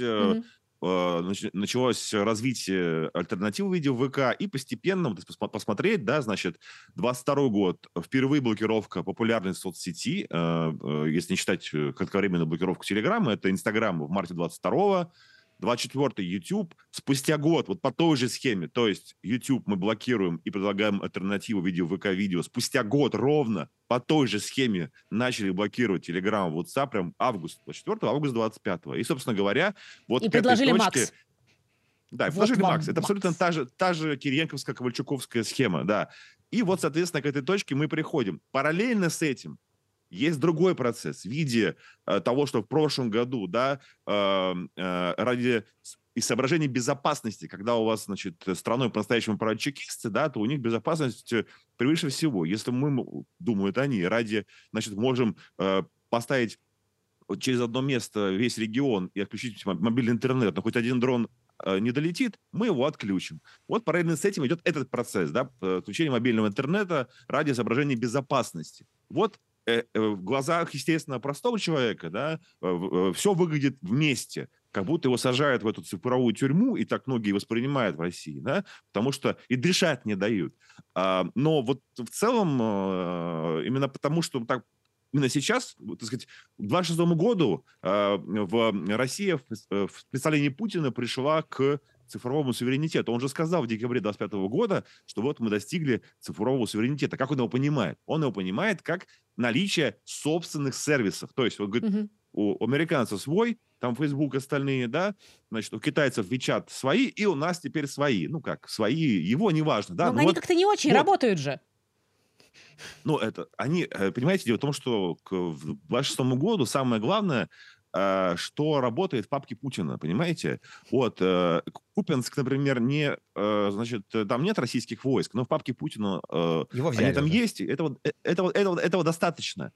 началось развитие альтернативного видео в ВК, и постепенно, вот, посмотреть, да, значит, 22 год, впервые блокировка популярной соцсети, если не считать кратковременную блокировку Телеграма, это Инстаграм в марте 22-го, 24-й YouTube, спустя год, вот по той же схеме, то есть YouTube мы блокируем и предлагаем альтернативу в виде ВК-видео, спустя год ровно по той же схеме начали блокировать Telegram, WhatsApp, прям август 24-го, август 25-го. И, собственно говоря, вот и к этой предложили точке... Макс. Да, и вот предложили Макс. Это Макс. абсолютно та же Кириенковская-Ковальчуковская схема, да. И вот, соответственно, к этой точке мы приходим. Параллельно с этим есть другой процесс в виде того, что в прошлом году, да, ради и соображений безопасности, когда у вас, значит, страной по-настоящему правят чекисты, да, то у них безопасность превыше всего. Если мы, думают они, ради, значит, можем поставить через одно место весь регион и отключить мобильный интернет, но хоть один дрон не долетит, мы его отключим. Вот параллельно с этим идет этот процесс, да, отключение мобильного интернета ради соображений безопасности. Вот в глазах, естественно, простого человека, да, все выглядит вместе, как будто его сажают в эту цифровую тюрьму, и так многие воспринимают в России, да, потому что и дышать не дают. Но вот в целом, именно потому, что так именно сейчас, так сказать, к 26 году Россия в представлении Путина пришла к цифровому суверенитету. Он же сказал в декабре 25 года, что вот мы достигли цифрового суверенитета. Как он его понимает? Он его понимает как наличие собственных сервисов. То есть, он говорит, у американцев свой, там Facebook остальные, да, значит, у китайцев WeChat свои, и у нас теперь свои. Ну как, свои, его неважно, да. Но они как-то не очень работают же. Ну, это, они, понимаете, дело в том, что к 26 году самое главное, что работает в папке Путина, понимаете? Вот, Купянск, например, не, значит, там нет российских войск, но в папке Путина они там есть, этого достаточно.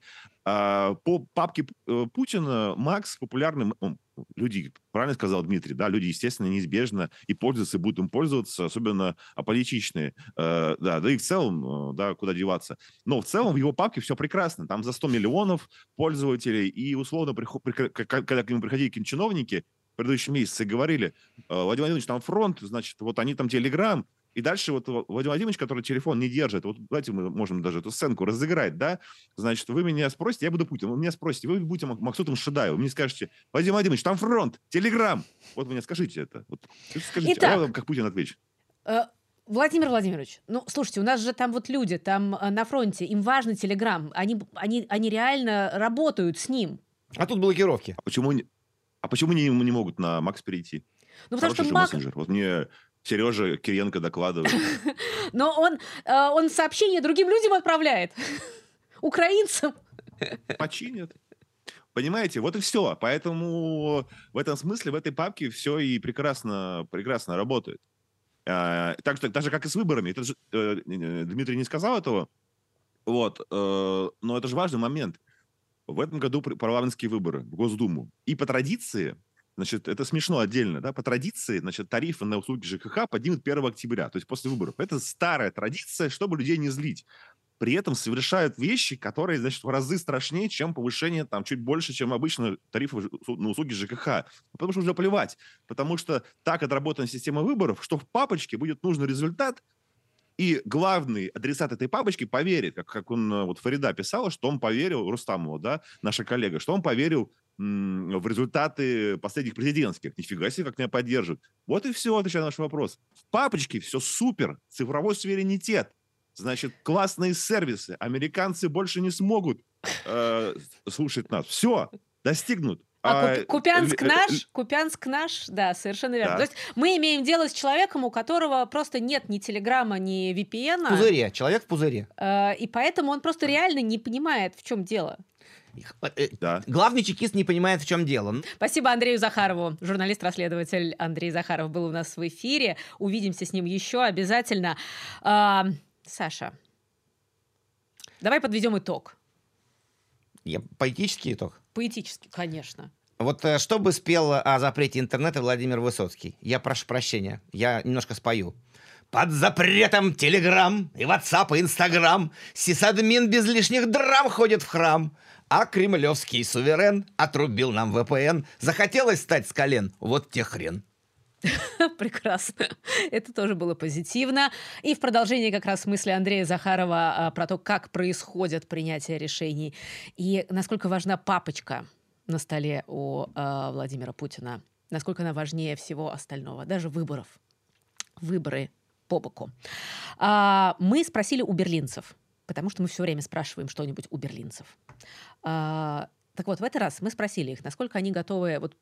По папке Путина Макс популярный, люди, правильно сказал Дмитрий, да, люди, естественно, неизбежно и пользуются, и будут им пользоваться, особенно аполитичные, да и в целом, да, куда деваться. Но в целом в его папке все прекрасно, там за 100 миллионов пользователей, и условно, когда к нему приходили какие-то чиновники в предыдущем месяце и говорили, Владимир Владимирович, там фронт, значит, вот они там Телеграм, и дальше вот Владимир Владимирович, который телефон не держит, вот давайте мы можем даже эту сценку разыграть, да, значит, вы меня спросите, я буду Путин, вы меня спросите, вы будете Максутом Шадаевым, вы мне скажете, Владимир Владимирович, там фронт, Телеграм, вот вы мне скажите это, вот, скажите, Итак, а я вам как Путин отвечу. Владимир Владимирович, ну, слушайте, у нас же там вот люди, там на фронте, им важно Телеграм, они реально работают с ним. А тут блокировки. А почему не могут на Макс перейти? Ну, потому Хороший что же мессенджер. Вот мне Сережа Кириенко докладывает. Но он сообщения другим людям отправляет. Украинцам. Починят. Понимаете, вот и все. Поэтому в этом смысле, в этой папке все и прекрасно работает. Так же, как и с выборами. Это же, Дмитрий не сказал этого, вот, но это же важный момент. В этом году парламентские выборы в Госдуму. И по традиции, значит, это смешно отдельно, да, по традиции, значит, тарифы на услуги ЖКХ поднимут 1 октября, то есть после выборов. Это старая традиция, чтобы людей не злить. При этом совершают вещи, которые, значит, в разы страшнее, чем повышение, там, чуть больше, чем обычно тарифы на услуги ЖКХ. Потому что уже плевать. Потому что так отработана система выборов, что в папочке будет нужный результат, и главный адресат этой папочки поверит, как он, вот Фарида писала, что он поверил, Рустамова, да, наша коллега, что он поверил в результаты последних президентских. Нифига себе, как меня поддерживают. Вот и все, отвечаю на ваш вопрос. В папочке все супер, цифровой суверенитет. Значит, классные сервисы. Американцы больше не смогут слушать нас. Все, достигнут. Купянск наш, да, совершенно верно. Да. То есть мы имеем дело с человеком, у которого просто нет ни Телеграма, ни VPN. В пузыре, человек в пузыре. И поэтому он просто реально не понимает, в чем дело. Да. Главный чекист не понимает, в чем дело. Спасибо Андрею Захарову. Журналист-расследователь Андрей Захаров был у нас в эфире. Увидимся с ним еще обязательно. Саша, давай подведем итог. Поэтический итог? Поэтически, конечно. Вот что бы спел о запрете интернета Владимир Высоцкий? Я прошу прощения, я немножко спою. Под запретом Телеграм и WhatsApp и Инстаграм сисадмин без лишних драм ходит в храм. А кремлевский суверен отрубил нам VPN. Захотелось стать с колен, вот те хрен. Прекрасно. Это тоже было позитивно. И в продолжении как раз мысли Андрея Захарова про то, как происходит принятие решений и насколько важна папочка на столе у Владимира Путина, насколько она важнее всего остального, даже выборов. Выборы по боку. Мы спросили у берлинцев, потому что мы все время спрашиваем что-нибудь у берлинцев. Так вот, в этот раз мы спросили их, насколько они готовы вот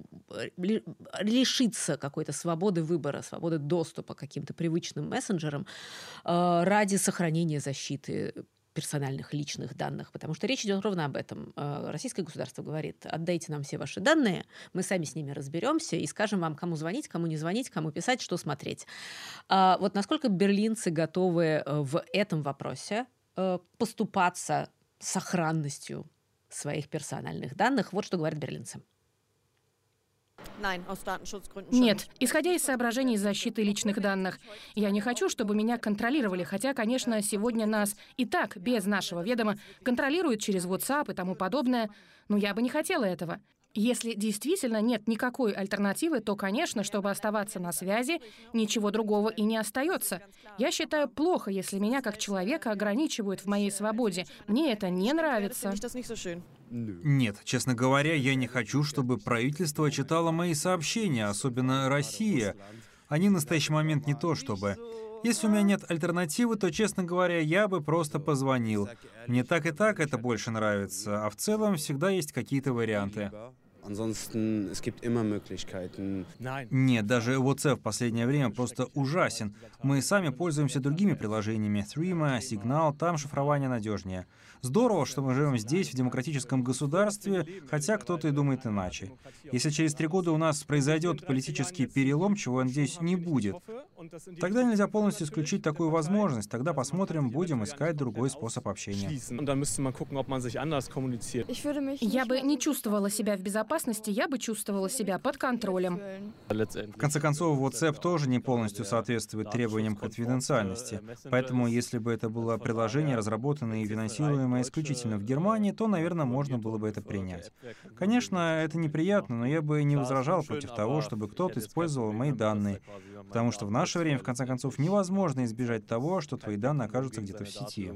лишиться какой-то свободы выбора, свободы доступа к каким-то привычным мессенджерам ради сохранения защиты персональных личных данных. Потому что речь идет ровно об этом. Российское государство говорит, отдайте нам все ваши данные, мы сами с ними разберемся и скажем вам, кому звонить, кому не звонить, кому писать, что смотреть. Вот насколько берлинцы готовы в этом вопросе поступаться сохранностью своих персональных данных. Вот что говорят берлинцы. Нет, исходя из соображений защиты личных данных. Я не хочу, чтобы меня контролировали, хотя, конечно, сегодня нас и так, без нашего ведома, контролируют через WhatsApp и тому подобное, но я бы не хотела этого. Если действительно нет никакой альтернативы, то, конечно, чтобы оставаться на связи, ничего другого и не остается. Я считаю плохо, если меня как человека ограничивают в моей свободе. Мне это не нравится. Нет, честно говоря, я не хочу, чтобы правительство читало мои сообщения, особенно Россия. Они в настоящий момент не то чтобы. Если у меня нет альтернативы, то, честно говоря, я бы просто позвонил. Мне так и так это больше нравится, а в целом всегда есть какие-то варианты. Нет, даже WhatsApp в последнее время просто ужасен. Мы сами пользуемся другими приложениями. Threema, Signal, там шифрование надежнее. Здорово, что мы живем здесь, в демократическом государстве, хотя кто-то и думает иначе. Если через 3 года у нас произойдет политический перелом, чего, я надеюсь, не будет, тогда нельзя полностью исключить такую возможность. Тогда посмотрим, будем искать другой способ общения. Я бы не чувствовала себя в безопасности, я бы чувствовала себя под контролем. В конце концов, WhatsApp тоже не полностью соответствует требованиям конфиденциальности. Поэтому, если бы это было приложение, разработанное и финансируемое исключительно в Германии, то, наверное, можно было бы это принять. Конечно, это неприятно, но я бы не возражал против того, чтобы кто-то использовал мои данные. Потому что в наше время, в конце концов, невозможно избежать того, что твои данные окажутся где-то в сети.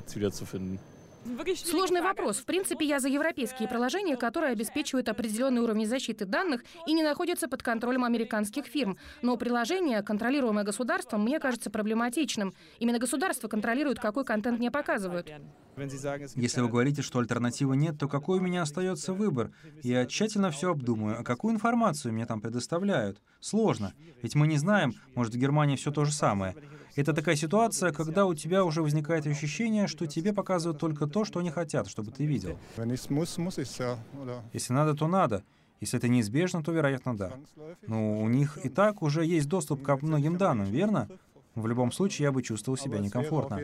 Сложный вопрос. В принципе, я за европейские приложения, которые обеспечивают определенный уровень защиты данных и не находятся под контролем американских фирм. Но приложение, контролируемое государством, мне кажется проблематичным. Именно государство контролирует, какой контент мне показывают. Если вы говорите, что альтернативы нет, то какой у меня остается выбор? Я тщательно все обдумаю. А какую информацию мне там предоставляют? Сложно. Ведь мы не знаем, может, в Германии все то же самое. Это такая ситуация, когда у тебя уже возникает ощущение, что тебе показывают только то, что они хотят, чтобы ты видел. Если надо, то надо. Если это неизбежно, то, вероятно, да. Но у них и так уже есть доступ ко многим данным, верно? В любом случае, я бы чувствовал себя некомфортно.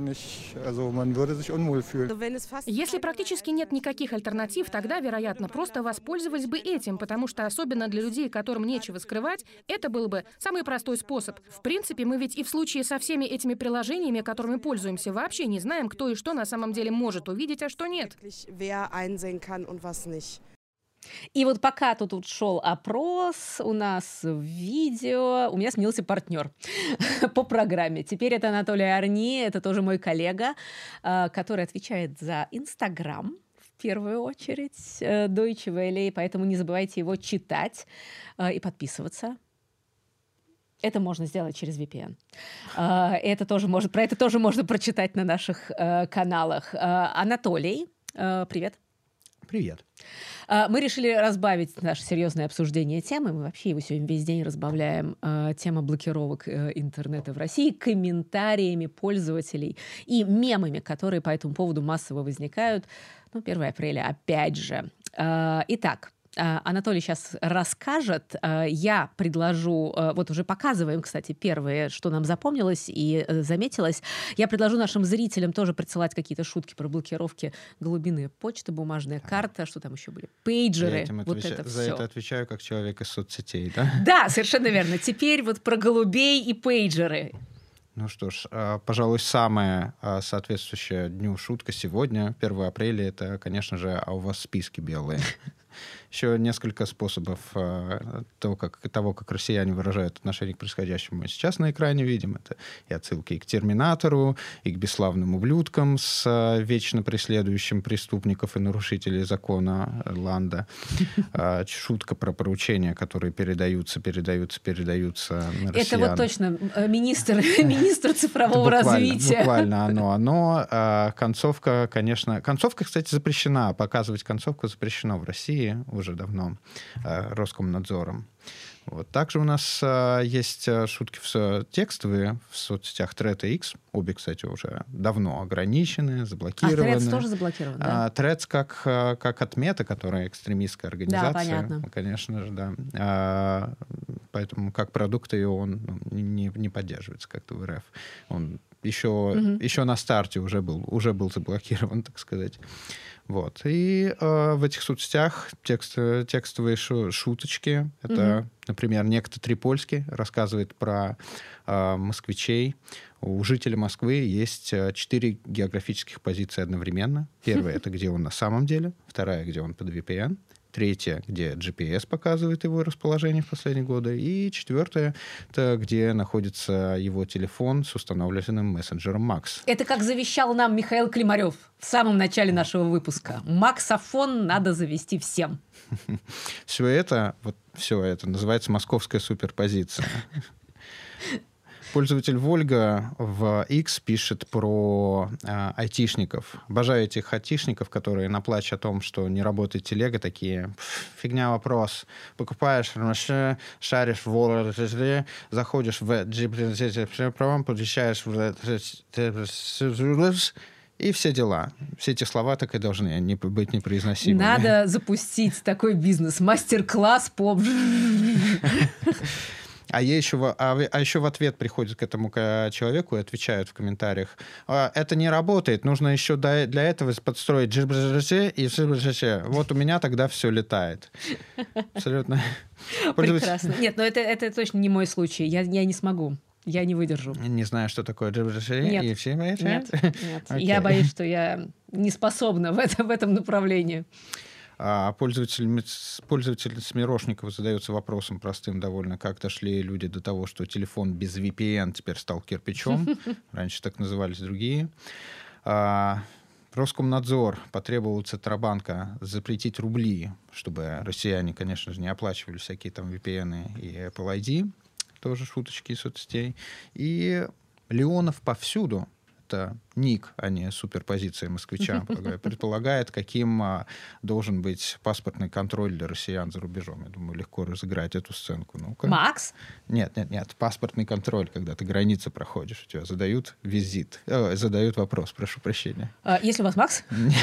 Если практически нет никаких альтернатив, тогда, вероятно, просто воспользовались бы этим, потому что особенно для людей, которым нечего скрывать, это был бы самый простой способ. В принципе, мы ведь и в случае со всеми этими приложениями, которыми пользуемся, вообще не знаем, кто и что на самом деле может увидеть, а что нет. И вот пока тут шел опрос, у нас в видео, у меня сменился партнер по программе. Теперь это Анатолий Арни, это тоже мой коллега, который отвечает за Инстаграм, в первую очередь, Deutsche Welle, поэтому не забывайте его читать и подписываться. Это можно сделать через VPN. Про это тоже можно прочитать на наших каналах. Анатолий, привет. Привет. Мы решили разбавить наше серьезное обсуждение темы. Мы вообще его сегодня весь день разбавляем. Тема блокировок интернета в России комментариями пользователей и мемами, которые по этому поводу массово возникают. 1 апреля опять же. Итак, Анатолий сейчас расскажет. Я предложу, вот уже показываем, кстати, первые, что нам запомнилось и заметилось. Я предложу нашим зрителям тоже присылать какие-то шутки про блокировки голубиные почты, бумажная карта, что там еще были, пейджеры. За это отвечаю как человек из соцсетей, да? Да, совершенно верно. Теперь вот про голубей и пейджеры. Ну что ж, пожалуй, самая соответствующая дню шутка сегодня, 1 апреля, это, конечно же, а у вас списки белые. Еще несколько способов того, как россияне выражают отношение к происходящему. Мы сейчас на экране видим. Это и отсылки и к «Терминатору», и к бесславным ублюдкам с вечно преследующим преступников и нарушителей закона Ланда. Шутка про поручения, которые передаются на россиян. Это вот точно министр цифрового развития. Буквально оно. Концовка, конечно... Концовка, кстати, запрещена. Показывать концовку запрещено в России уже давно Роскомнадзором. Вот. Также у нас есть шутки текстовые в соцсетях Threads и X. Обе, кстати, уже давно ограничены, заблокированы. Threads тоже заблокирован, да? Threads как отмета, которая экстремистская организация. Да, понятно. Конечно же, да. Поэтому как продукт ее он не поддерживается как-то в РФ. Он еще на старте уже был заблокирован, так сказать. Вот. И в этих соцсетях текстовые шуточки. Это, например, некто Трипольский рассказывает про москвичей. У жителя Москвы есть 4 географических позиции одновременно. Первая — это где он на самом деле. Вторая — где он под VPN. Третья, где GPS показывает его расположение в последние годы. И четвертая, это где находится его телефон с установленным мессенджером Макс. Это как завещал нам Михаил Климарев в самом начале нашего выпуска. Максофон надо завести всем. Все это называется московская суперпозиция. Пользователь Вольга в X пишет про айтишников. Обожаю этих айтишников, которые на плач о том, что не работает телега, такие: фигня вопрос. Покупаешь, шаришь в заходишь в подключаешь и все дела. Все эти слова так и должны быть непроизносимыми. Надо запустить такой бизнес. Мастер-класс по... А еще в ответ приходят к этому человеку и отвечают в комментариях: это не работает, нужно еще для этого подстроить и вот у меня тогда все летает. Абсолютно. Прекрасно. Нет, но это точно не мой случай. Я не смогу. Я не выдержу. Не знаю, что такое. Нет. Я боюсь, что я не способна в этом направлении. А пользователь Смирошникова задается вопросом простым довольно: как дошли люди до того, что телефон без VPN теперь стал кирпичом. Раньше так назывались другие. Роскомнадзор потребовал Центробанка запретить рубли, чтобы россияне, конечно же, не оплачивали всякие там VPN и Apple ID. Тоже шуточки из соцсетей. И Леонов повсюду. Это ник, а не суперпозиция москвича, предполагает, каким должен быть паспортный контроль для россиян за рубежом. Я думаю, легко разыграть эту сценку. Ну-ка. Макс? Нет. Паспортный контроль, когда ты границу проходишь, у тебя задают задают вопрос, прошу прощения. Если у вас Макс?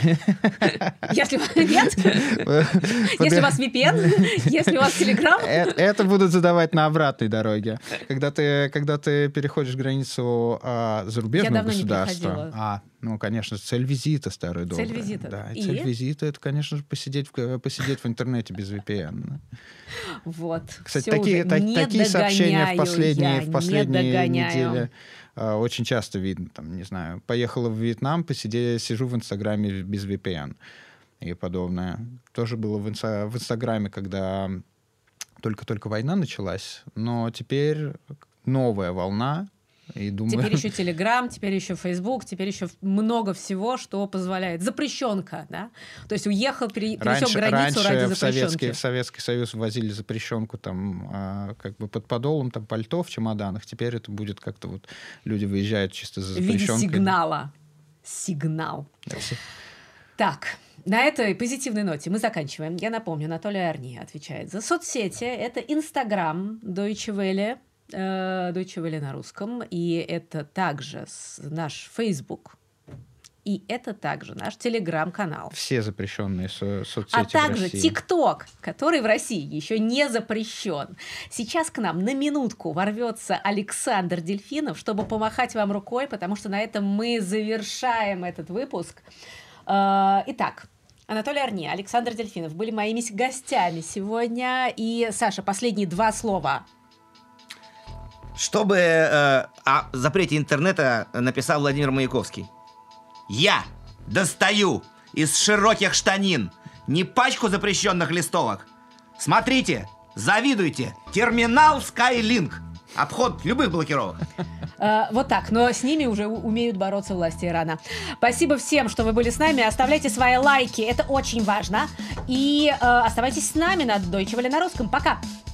Если нет? Если у вас VPN? Если у вас Telegram? Это будут задавать на обратной дороге. Когда ты переходишь границу зарубежного государства. Конечно, цель визита старый добрый. Цель визита. Да, и цель визита — это, конечно же, посидеть в интернете без VPN. Вот. Кстати, такие сообщения в последние недели очень часто видно. Там, не знаю, поехала в Вьетнам, сижу в Инстаграме без VPN и подобное. Тоже было в Инстаграме, когда только война началась, но теперь новая волна. И думаю... Теперь еще Telegram, теперь еще Facebook, теперь еще много всего, что позволяет. Запрещенка, да? То есть уехал, пересек границу ради запрещенки. В Советский Союз ввозили запрещенку там, как бы под подолом, там, пальто в чемоданах. Теперь это будет как-то вот... Люди выезжают чисто за запрещенкой. В виде сигнала. Сигнал. Так, на этой позитивной ноте мы заканчиваем. Я напомню, Анатолий Арни отвечает за соцсети. Это Instagram Deutsche Welle на русском, и это также наш Facebook, и это также наш Telegram-канал. Все запрещенные соцсети а также в России. TikTok, который в России еще не запрещен. Сейчас к нам на минутку ворвется Александр Дельфинов, чтобы помахать вам рукой, потому что на этом мы завершаем этот выпуск. Итак, Анатолий Арни, Александр Дельфинов были моими гостями сегодня. И, Саша, последние 2 слова. Чтобы о запрете интернета написал Владимир Маяковский. Я достаю из широких штанин не пачку запрещенных листовок. Смотрите, завидуйте. Терминал Skylink. Обход любых блокировок. Вот так, но с ними уже умеют бороться власти Ирана. Спасибо всем, что вы были с нами. Оставляйте свои лайки, это очень важно. И оставайтесь с нами на Deutsche Welle на русском. Пока!